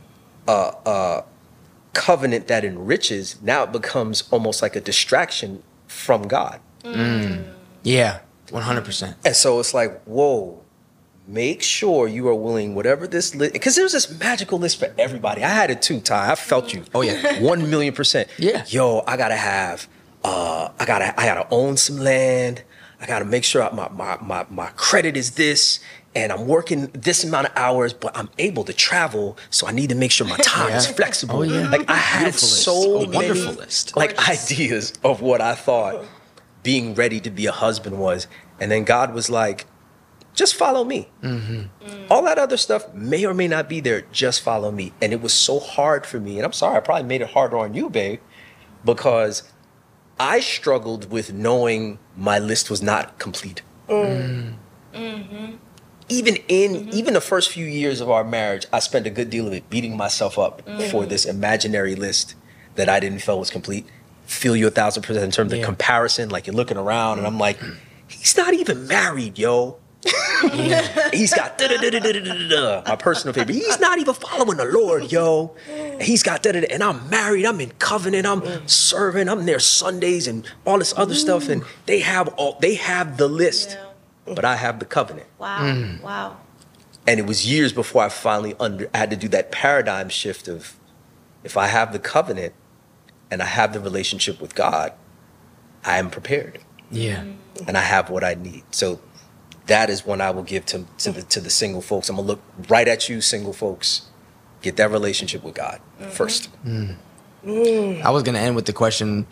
a, a covenant that enriches, now it becomes almost like a distraction from God. Mm. Yeah, one hundred percent. And so it's like, whoa. Make sure you are willing, whatever this list, because there's this magical list for everybody. I had it too, Ty. I felt you. Oh yeah, one million percent. Yeah. Yo, I gotta have, uh, I gotta, I gotta own some land. I gotta make sure my my my my credit is this, and I'm working this amount of hours, but I'm able to travel, so I need to make sure my time yeah. is flexible. Oh yeah. Like I had Beautiful so list. many wonderful list. like ideas of what I thought being ready to be a husband was, and then God was like, just follow me. Mm-hmm. Mm. All that other stuff may or may not be there. Just follow me. And it was so hard for me. And I'm sorry, I probably made it harder on you, babe, because I struggled with knowing my list was not complete. Mm. Mm-hmm. Even in, mm-hmm. even the first few years of our marriage, I spent a good deal of it beating myself up mm-hmm. for this imaginary list that I didn't feel was complete. Feel you a thousand percent in terms yeah. of comparison. Like you're looking around and I'm like, he's not even married, yo. Yeah. He's got da da da da da da da. My personal favorite. He's not even following the Lord, yo. He's got da da da. And I'm married. I'm in covenant. I'm serving. I'm there Sundays and all this other Ooh. stuff. And they have all. They have the list, yeah. but I have the covenant. Wow. Mm. Wow. And it was years before I finally under. I had to do that paradigm shift of, if I have the covenant, and I have the relationship with God, I am prepared. Yeah. And I have what I need. So. That is when I will give to, to the to the single folks. I'm gonna look right at you, single folks. Get that relationship with God mm-hmm. first. Mm. Mm. I was gonna end with the question: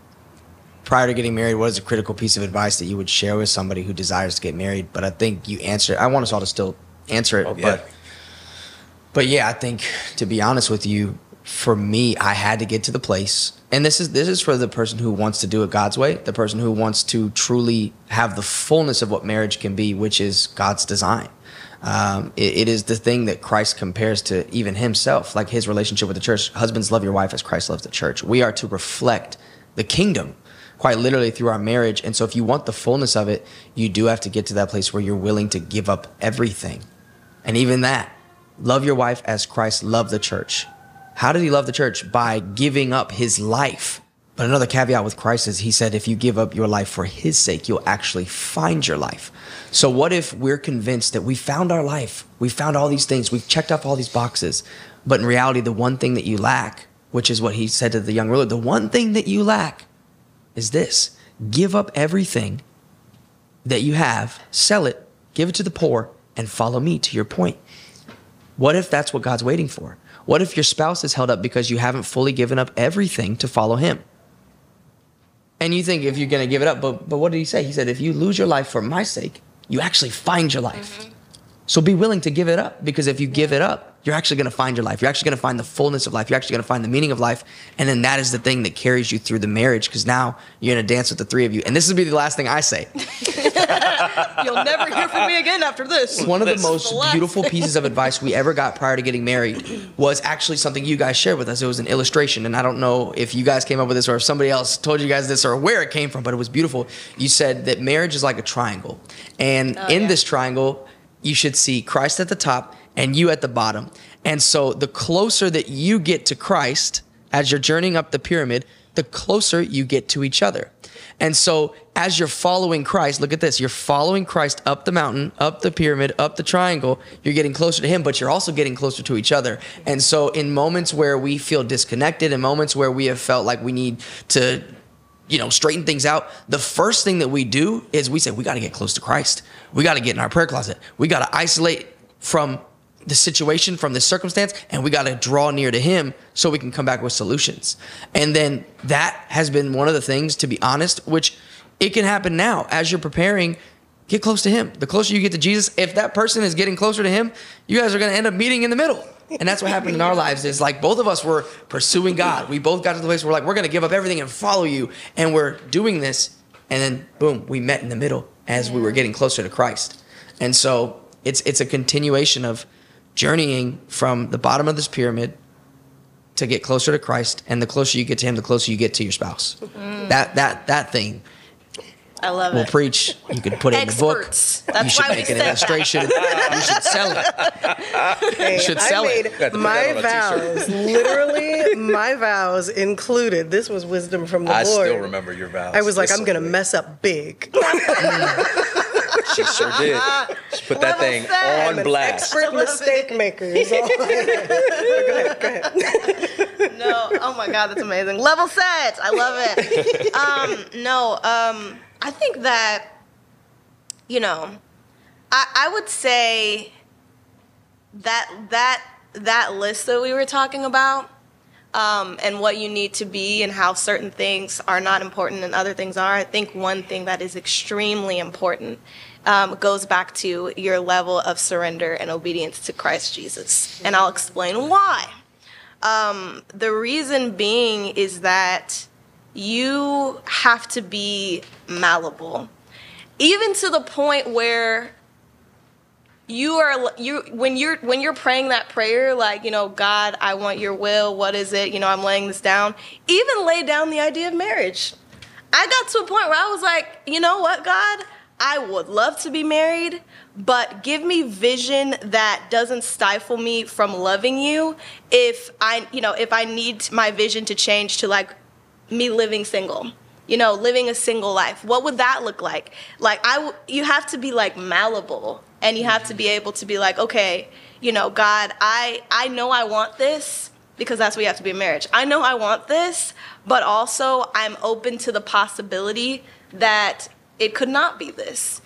prior to getting married, what is a critical piece of advice that you would share with somebody who desires to get married? But I think you answered. I want us all to still answer it. Oh, yeah. But but yeah, I think to be honest with you, for me, I had to get to the place. And this is this is for the person who wants to do it God's way, the person who wants to truly have the fullness of what marriage can be, which is God's design. Um, it, it is the thing that Christ compares to even himself, like his relationship with the church. Husbands, love your wife as Christ loves the church. We are to reflect the kingdom quite literally through our marriage. And so if you want the fullness of it, you do have to get to that place where you're willing to give up everything. And even that, love your wife as Christ loved the church. How did he love the church? By giving up his life. But another caveat with Christ is he said, if you give up your life for his sake, you'll actually find your life. So what if we're convinced that we found our life? We found all these things. We've checked off all these boxes. But in reality, the one thing that you lack, which is what he said to the young ruler, the one thing that you lack is this. Give up everything that you have, sell it, give it to the poor, and follow me, to your point. What if that's what God's waiting for? What if your spouse is held up because you haven't fully given up everything to follow him? And you think if you're going to give it up, but but what did he say? He said, if you lose your life for my sake, you actually find your life. Mm-hmm. So be willing to give it up, because if you give it up, you're actually going to find your life. You're actually going to find the fullness of life. You're actually going to find the meaning of life. And then that is the thing that carries you through the marriage, because now you're going to dance with the three of you. And this will be the last thing I say. You'll never hear from me again after this. One of this the most the beautiful pieces of advice we ever got prior to getting married was actually something you guys shared with us. It was an illustration. And I don't know if you guys came up with this or if somebody else told you guys this or where it came from, but it was beautiful. You said that marriage is like a triangle. And oh, in yeah. this triangle, you should see Christ at the top and you at the bottom. And so the closer that you get to Christ as you're journeying up the pyramid, the closer you get to each other. And so as you're following Christ, look at this, you're following Christ up the mountain, up the pyramid, up the triangle, you're getting closer to him, but you're also getting closer to each other. And so in moments where we feel disconnected, in moments where we have felt like we need to, you know, straighten things out, the first thing that we do is we say, we got to get close to Christ. We got to get in our prayer closet. We got to isolate from the situation, from the circumstance, and we got to draw near to him so we can come back with solutions. And then that has been one of the things, to be honest, which it can happen now as you're preparing. Get close to him. The closer you get to Jesus, if that person is getting closer to him, you guys are going to end up meeting in the middle. And that's what happened in our lives, is like both of us were pursuing God. We both got to the place where we're like, we're going to give up everything and follow you. And we're doing this. And then boom, we met in the middle as we were getting closer to Christ. And so it's it's a continuation of journeying from the bottom of this pyramid to get closer to Christ. And the closer you get to him, the closer you get to your spouse. Mm. That that that thing. I love we'll it. We'll preach. You could put it Experts. in the book. That's you should why make we an said illustration. You should sell it. Hey, you should sell I made it. My vows, literally, my vows included. This was wisdom from the I Lord. I still remember your vows. I was like, It's I'm going to so mess up big. She sure did. She put that Level thing set. on blast. Expert mistake maker is all. Go ahead, go ahead. No, oh my God, that's amazing. Level set. I love it. Um, no, um, I think that, you know, I, I would say that that that list that we were talking about, um, and what you need to be and how certain things are not important and other things are, I think one thing that is extremely important um, goes back to your level of surrender and obedience to Christ Jesus. And I'll explain why. Um, the reason being is that you have to be malleable, even to the point where you are you when you're when you're praying that prayer, like, you know, God, I want your will. What is it? You know, I'm laying this down. Even lay down the idea of marriage. I got to a point where I was like, you know what, God, I would love to be married, but give me vision that doesn't stifle me from loving you. If I, you know, if I need my vision to change to like me living single, you know, living a single life, what would that look like? Like I, w- you have to be like malleable, and you have to be able to be like, okay, you know, God, I, I know I want this, because that's what you have to be in marriage. I know I want this, but also I'm open to the possibility that it could not be this.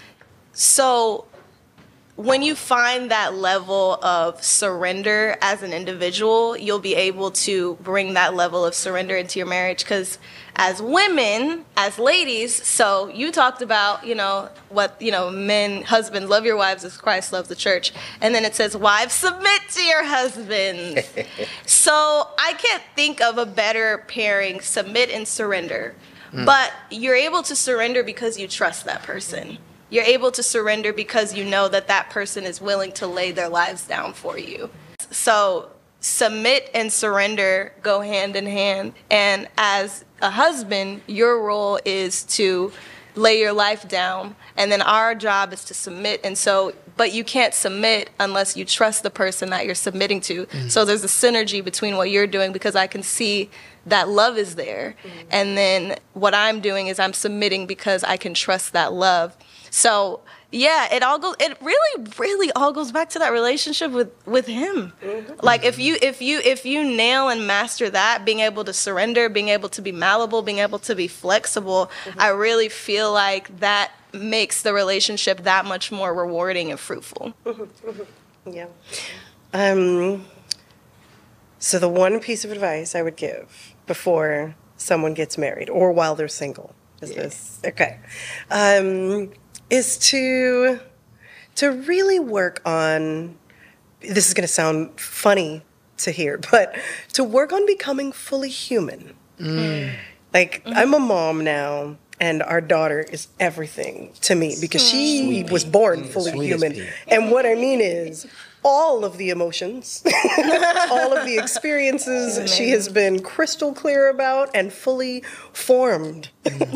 So when you find that level of surrender as an individual, you'll be able to bring that level of surrender into your marriage. Because as women, as ladies, so you talked about, you know, what, you know, men, husbands, love your wives as Christ loves the church. And then it says, wives, submit to your husbands. So I can't think of a better pairing, submit and surrender. Mm. But you're able to surrender because you trust that person. You're able to surrender because you know that that person is willing to lay their lives down for you. So submit and surrender go hand in hand. And as a husband, your role is to lay your life down. And then our job is to submit. And so, but you can't submit unless you trust the person that you're submitting to. Mm-hmm. So there's a synergy between what you're doing, because I can see that love is there. Mm-hmm. And then what I'm doing is I'm submitting because I can trust that love. So yeah, it all goes, it really, really all goes back to that relationship with, with him. Mm-hmm. Like if you, if you, if you nail and master that, being able to surrender, being able to be malleable, being able to be flexible, mm-hmm. I really feel like that makes the relationship that much more rewarding and fruitful. Mm-hmm. Mm-hmm. Yeah. Um, so the one piece of advice I would give before someone gets married or while they're single is this okay? Um, is to to really work on. This is going to sound funny to hear, but to work on becoming fully human. Mm. Like mm-hmm. I'm a mom now, and our daughter is everything to me because she Sweet was born fully Sweet human. And what I mean is, all of the emotions, all of the experiences she has been crystal clear about and fully formed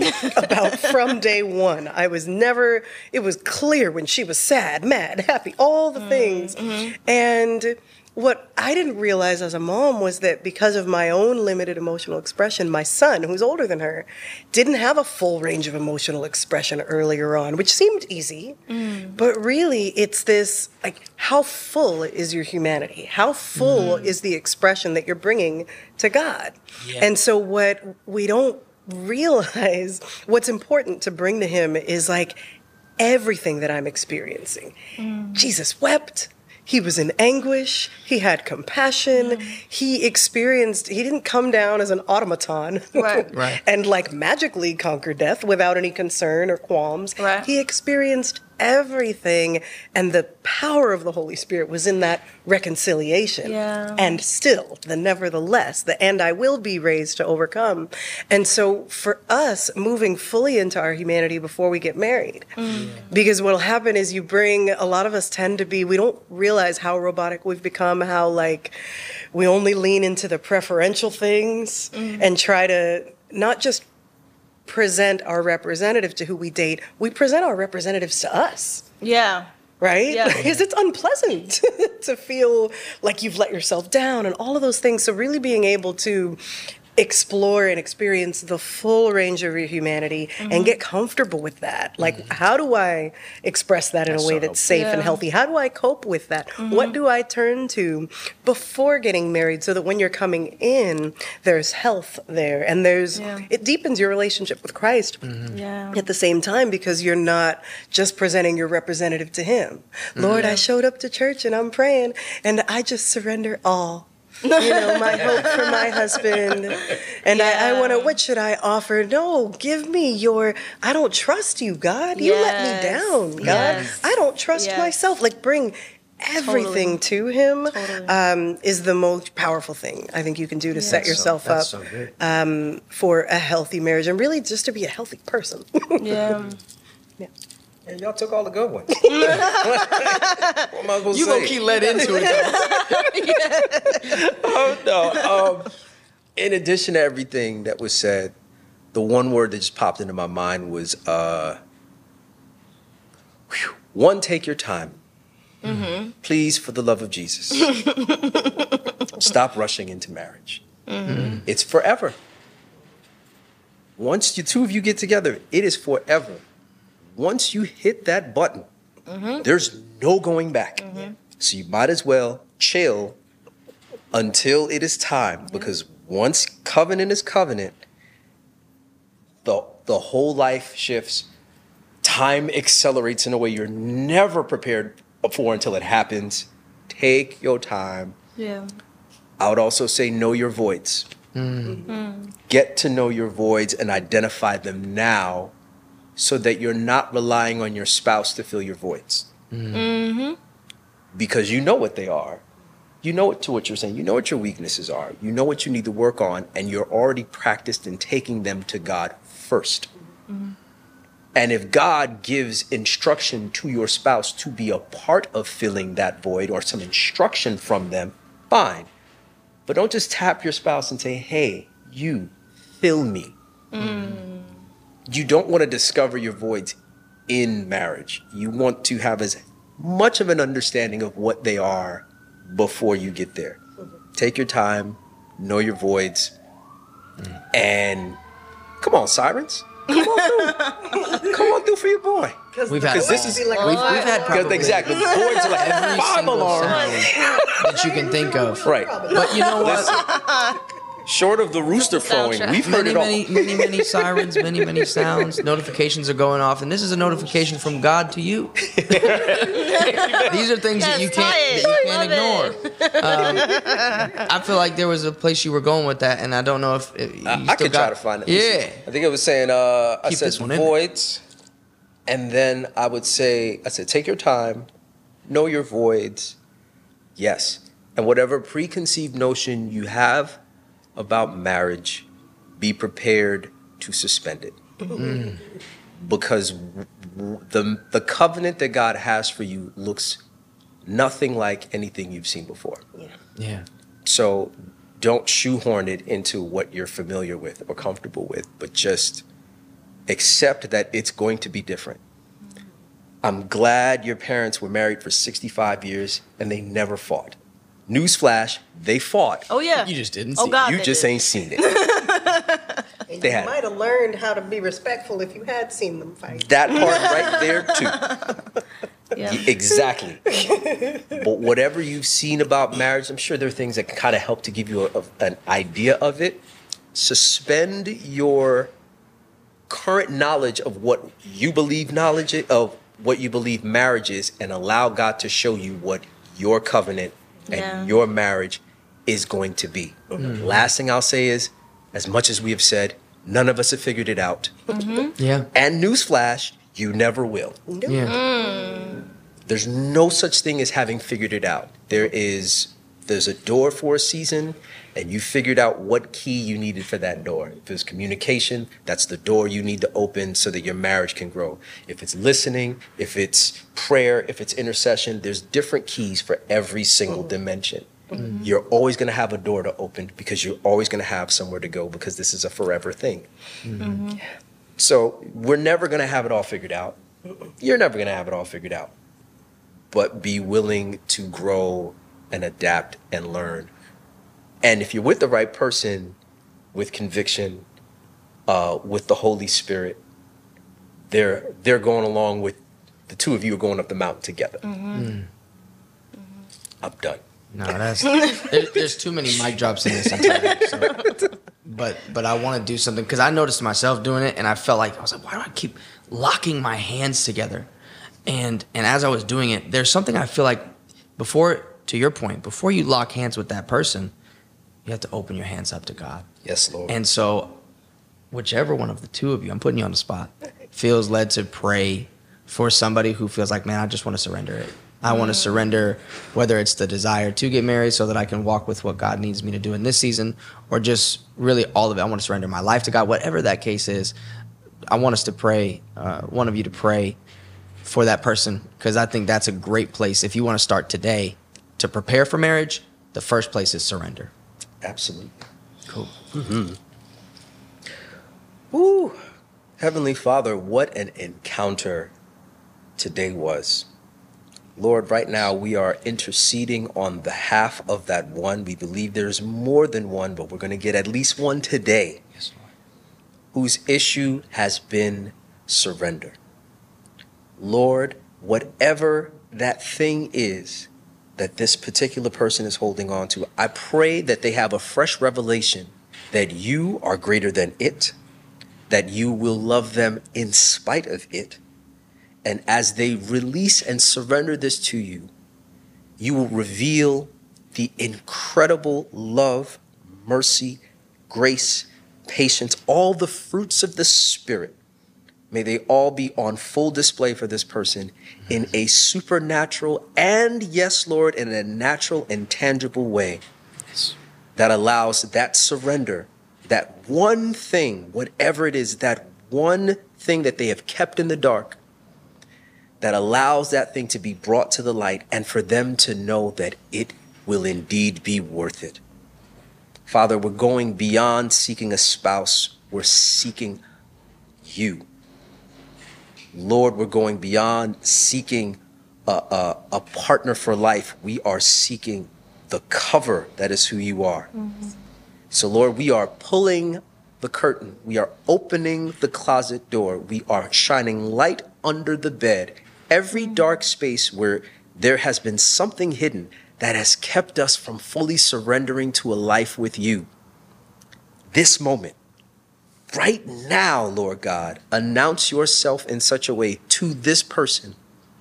about from day one. I was never, it was clear when she was sad, mad, happy, all the things. Mm-hmm. And what I didn't realize as a mom was that because of my own limited emotional expression, my son, who's older than her, didn't have a full range of emotional expression earlier on, which seemed easy. Mm. But really, it's this, like, how full is your humanity? How full mm. is the expression that you're bringing to God? Yeah. And so what we don't realize, what's important to bring to him is, like, everything that I'm experiencing. Mm. Jesus wept. He was in anguish. He had compassion. Mm. He experienced, he didn't come down as an automaton right. right. and like magically conquer death without any concern or qualms. Right. He experienced everything, and the power of the Holy Spirit was in that reconciliation. Yeah. And still, the nevertheless, the and I will be raised to overcome. And so for us, moving fully into our humanity before we get married, mm. because what'll happen is you bring, a lot of us tend to be, we don't realize how robotic we've become, how like we only lean into the preferential things mm. and try to not just present our representative to who we date, we present our representatives to us. Yeah. Right? Yeah. Because it's unpleasant to feel like you've let yourself down and all of those things. So really being able to explore and experience the full range of your humanity mm-hmm. and get comfortable with that. Like, mm-hmm. how do I express that in that's a way so that's safe yeah. and healthy? How do I cope with that? Mm-hmm. What do I turn to before getting married so that when you're coming in, there's health there and there's, yeah. it deepens your relationship with Christ mm-hmm. yeah. at the same time because you're not just presenting your representative to him. Mm-hmm. Lord, I showed up to church and I'm praying and I just surrender all. You know, my hope for my husband. And yeah. I, I want to, what should I offer? No, give me your, I don't trust you, God. You yes. let me down, God. Yes. I don't trust yes. myself. Like, bring everything totally. to him totally. um, is the most powerful thing I think you can do to yeah. set yourself so, up so um, for a healthy marriage and really just to be a healthy person. yeah. yeah. And y'all took all the good ones. What am I supposed you to say? You low-key let into it. Oh, no. Um, in addition to everything that was said, the one word that just popped into my mind was, uh, whew, one, take your time. Mm-hmm. Please, for the love of Jesus. Stop rushing into marriage. Mm-hmm. It's forever. Once the two of you get together, it is forever. Once you hit that button, mm-hmm. there's no going back. Mm-hmm. So you might as well chill until it is time. Yeah. Because once covenant is covenant, the, the whole life shifts. Time accelerates in a way you're never prepared for until it happens. Take your time. Yeah. I would also say know your voids. Mm. Mm. Get to know your voids and identify them now, so that you're not relying on your spouse to fill your voids. Mm-hmm. Because you know what they are. You know what to what you're saying. You know what your weaknesses are. You know what you need to work on, and you're already practiced in taking them to God first. Mm-hmm. And if God gives instruction to your spouse to be a part of filling that void or some instruction from them, fine. But don't just tap your spouse and say, hey, you, fill me. Mm. You don't want to discover your voids in marriage. You want to have as much of an understanding of what they are before you get there. Take your time, know your voids, mm. and come on, sirens. Come on through. Come on through for your boy. We've had this is like we've, we've had probably exactly voids are like every five single alarms sound that you can think of. Right. But you know what? Short of the rooster crowing, Soundtrack. we've heard Many, it all. many, many, many sirens, many, many sounds. Notifications are going off, and this is a notification from God to you. These are things that Yes, you tie can't it. that you Love can't ignore. Um, I feel like there was a place you were going with that, and I don't know if it, you I, I still could got, try to find it. Yeah, I think it was saying, uh, I Keep said this one in voids, and then I would say, I said, take your time, know your voids, yes. And whatever preconceived notion you have about marriage, be prepared to suspend it. Mm. Because w- w- the, the covenant that God has for you looks nothing like anything you've seen before. yeah. So don't shoehorn it into what you're familiar with or comfortable with, but just accept that it's going to be different. I'm glad your parents were married for sixty-five years and they never fought. Newsflash, they fought. Oh yeah. You just didn't Oh see. God. You they just did. ain't seen it. And They you had- might have learned how to be respectful if you had seen them fight. That part right there, too. Yeah. Y- Exactly. But whatever you've seen about marriage, I'm sure there are things that can kind of help to give you a, a- an idea of it. Suspend your current knowledge of what you believe knowledge i- of what you believe marriage is, and allow God to show you what your covenant and Yeah. your marriage is going to be. Last thing I'll say is, as much as we have said, none of us have figured it out. Yeah, And newsflash, you never will. yeah. There's no such thing as having figured it out. There is, there's a door for a season, and you figured out what key you needed for that door. If it's communication, that's the door you need to open so that your marriage can grow. If it's listening, if it's prayer, if it's intercession, there's different keys for every single dimension. You're always going to have a door to open because you're always going to have somewhere to go, because this is a forever thing. So we're never going to have it all figured out. You're never going to have it all figured out. But be willing to grow and adapt and learn. And if you're with the right person, with conviction, uh, with the Holy Spirit, they're they're going along with the two of you are going up the mountain together. I'm done. No, that's there, there's too many mic drops in this entire episode. But but I want to do something because I noticed myself doing it, and I felt like I was like, why do I keep locking my hands together? And and as I was doing it, there's something I feel like before, to your point, before you lock hands with that person, you have to open your hands up to God. Yes, Lord. And so, whichever one of the two of you, I'm putting you on the spot, feels led to pray for somebody who feels like, man, I just want to surrender it. I want to surrender, whether it's the desire to get married so that I can walk with what God needs me to do in this season, or just really all of it. I want to surrender my life to God, whatever that case is. I want us to pray, uh, one of you to pray for that person, because I think that's a great place. If you want to start today to prepare for marriage, the first place is surrender. Absolutely. Cool. Woo. Heavenly Father, what an encounter today was. Lord, right now we are interceding on behalf of that one. We believe there's more than one, but we're going to get at least one today. Yes, Lord. Whose issue has been surrender. Lord, whatever that thing is that this particular person is holding on to, I pray that they have a fresh revelation that you are greater than it, that you will love them in spite of it. And as they release and surrender this to you, you will reveal the incredible love, mercy, grace, patience, all the fruits of the Spirit. May they all be on full display for this person in a supernatural and, yes, Lord, in a natural and tangible way that allows that surrender, that one thing, whatever it is, that one thing that they have kept in the dark, that allows that thing to be brought to the light and for them to know that it will indeed be worth it. Father, we're going beyond seeking a spouse. We're seeking you. Lord, we're going beyond seeking a, a, a partner for life. We are seeking the cover that is who you are. Mm-hmm. So, Lord, we are pulling the curtain. We are opening the closet door. We are shining light under the bed. Every dark space where there has been something hidden that has kept us from fully surrendering to a life with you. this moment, right now, Lord God, announce yourself in such a way to this person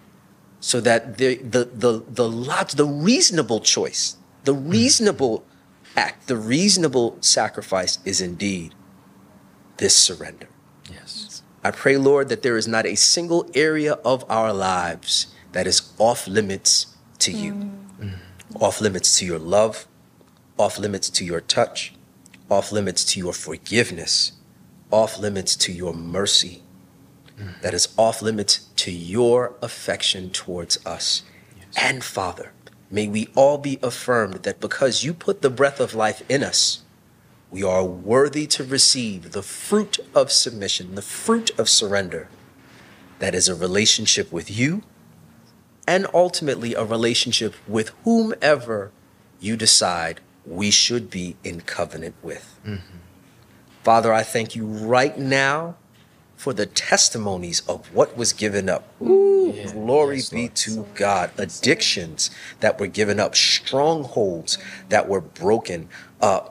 so that the the the the lot the reasonable choice, the reasonable act, the reasonable sacrifice is indeed this surrender. Yes. I pray, Lord, that there is not a single area of our lives that is off limits to you, mm. off limits to your love, off limits to your touch, off limits to your forgiveness, off limits to your mercy, mm. that is off limits to your affection towards us. Yes. And Father, may we all be affirmed that because you put the breath of life in us, we are worthy to receive the fruit of submission, the fruit of surrender, that is a relationship with you and ultimately a relationship with whomever you decide we should be in covenant with. Mm-hmm. Father, I thank you right now for the testimonies of what was given up. Ooh, yeah, glory yes, be to God. Addictions that were given up, strongholds that were broken, uh,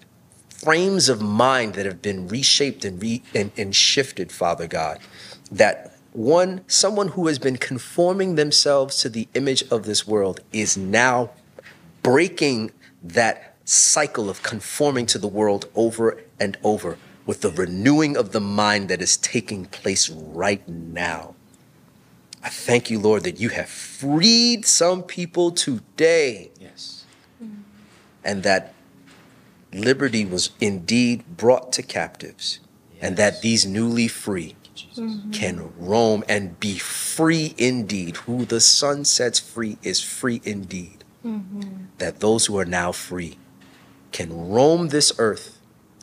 frames of mind that have been reshaped and, re- and, and shifted, Father God, that one, someone who has been conforming themselves to the image of this world is now breaking that cycle of conforming to the world over and over with the renewing of the mind that is taking place right now. I thank you, Lord, that you have freed some people today. Yes. And that liberty was indeed brought to captives. Yes. And that these newly free mm-hmm. can roam and be free indeed. Who the Son sets free is free indeed. Mm-hmm. That those who are now free can roam this earth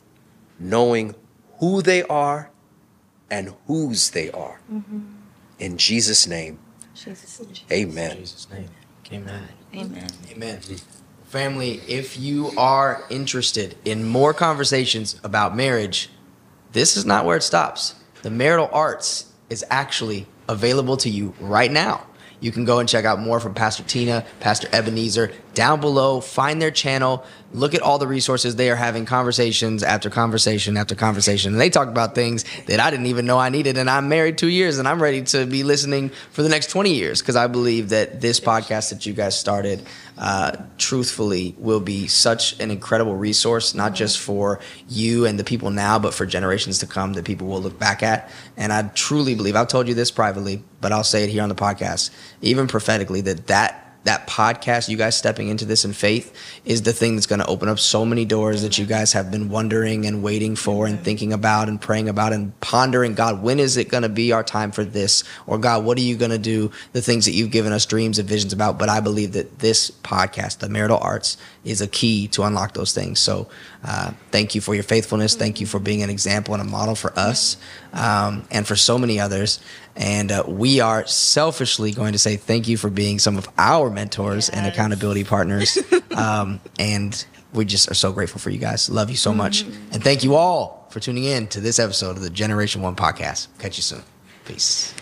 knowing who they are and whose they are. Mm-hmm. In Jesus' name, Jesus. Amen. In Jesus' name. Amen. Amen. Amen. Family, if you are interested in more conversations about marriage, this is not where it stops. The Marital Arts is actually available to you right now. You can go and check out more from Pastor Tina, Pastor Ebenezer. Down below, find their channel. Look at all the resources. They are having conversations after conversation after conversation. And they talk about things that I didn't even know I needed. And I'm married two years and I'm ready to be listening for the next twenty years because I believe that this podcast that you guys started uh, truthfully will be such an incredible resource, not just for you and the people now, but for generations to come that people will look back at. And I truly believe, I've told you this privately, but I'll say it here on the podcast, even prophetically, that that that podcast, you guys stepping into this in faith, is the thing that's going to open up so many doors that you guys have been wondering and waiting for and thinking about and praying about and pondering, God, when is it going to be our time for this? Or God, what are you going to do? The things that you've given us dreams and visions about. But I believe that this podcast, The Marital Arts, is a key to unlock those things. So uh, thank you for your faithfulness. Thank you for being an example and a model for us um, and for so many others. And uh, we are selfishly going to say thank you for being some of our mentors yes. and accountability partners. um, and we just are so grateful for you guys. Love you so much. Mm-hmm. And thank you all for tuning in to this episode of the Generation One Podcast. Catch you soon. Peace.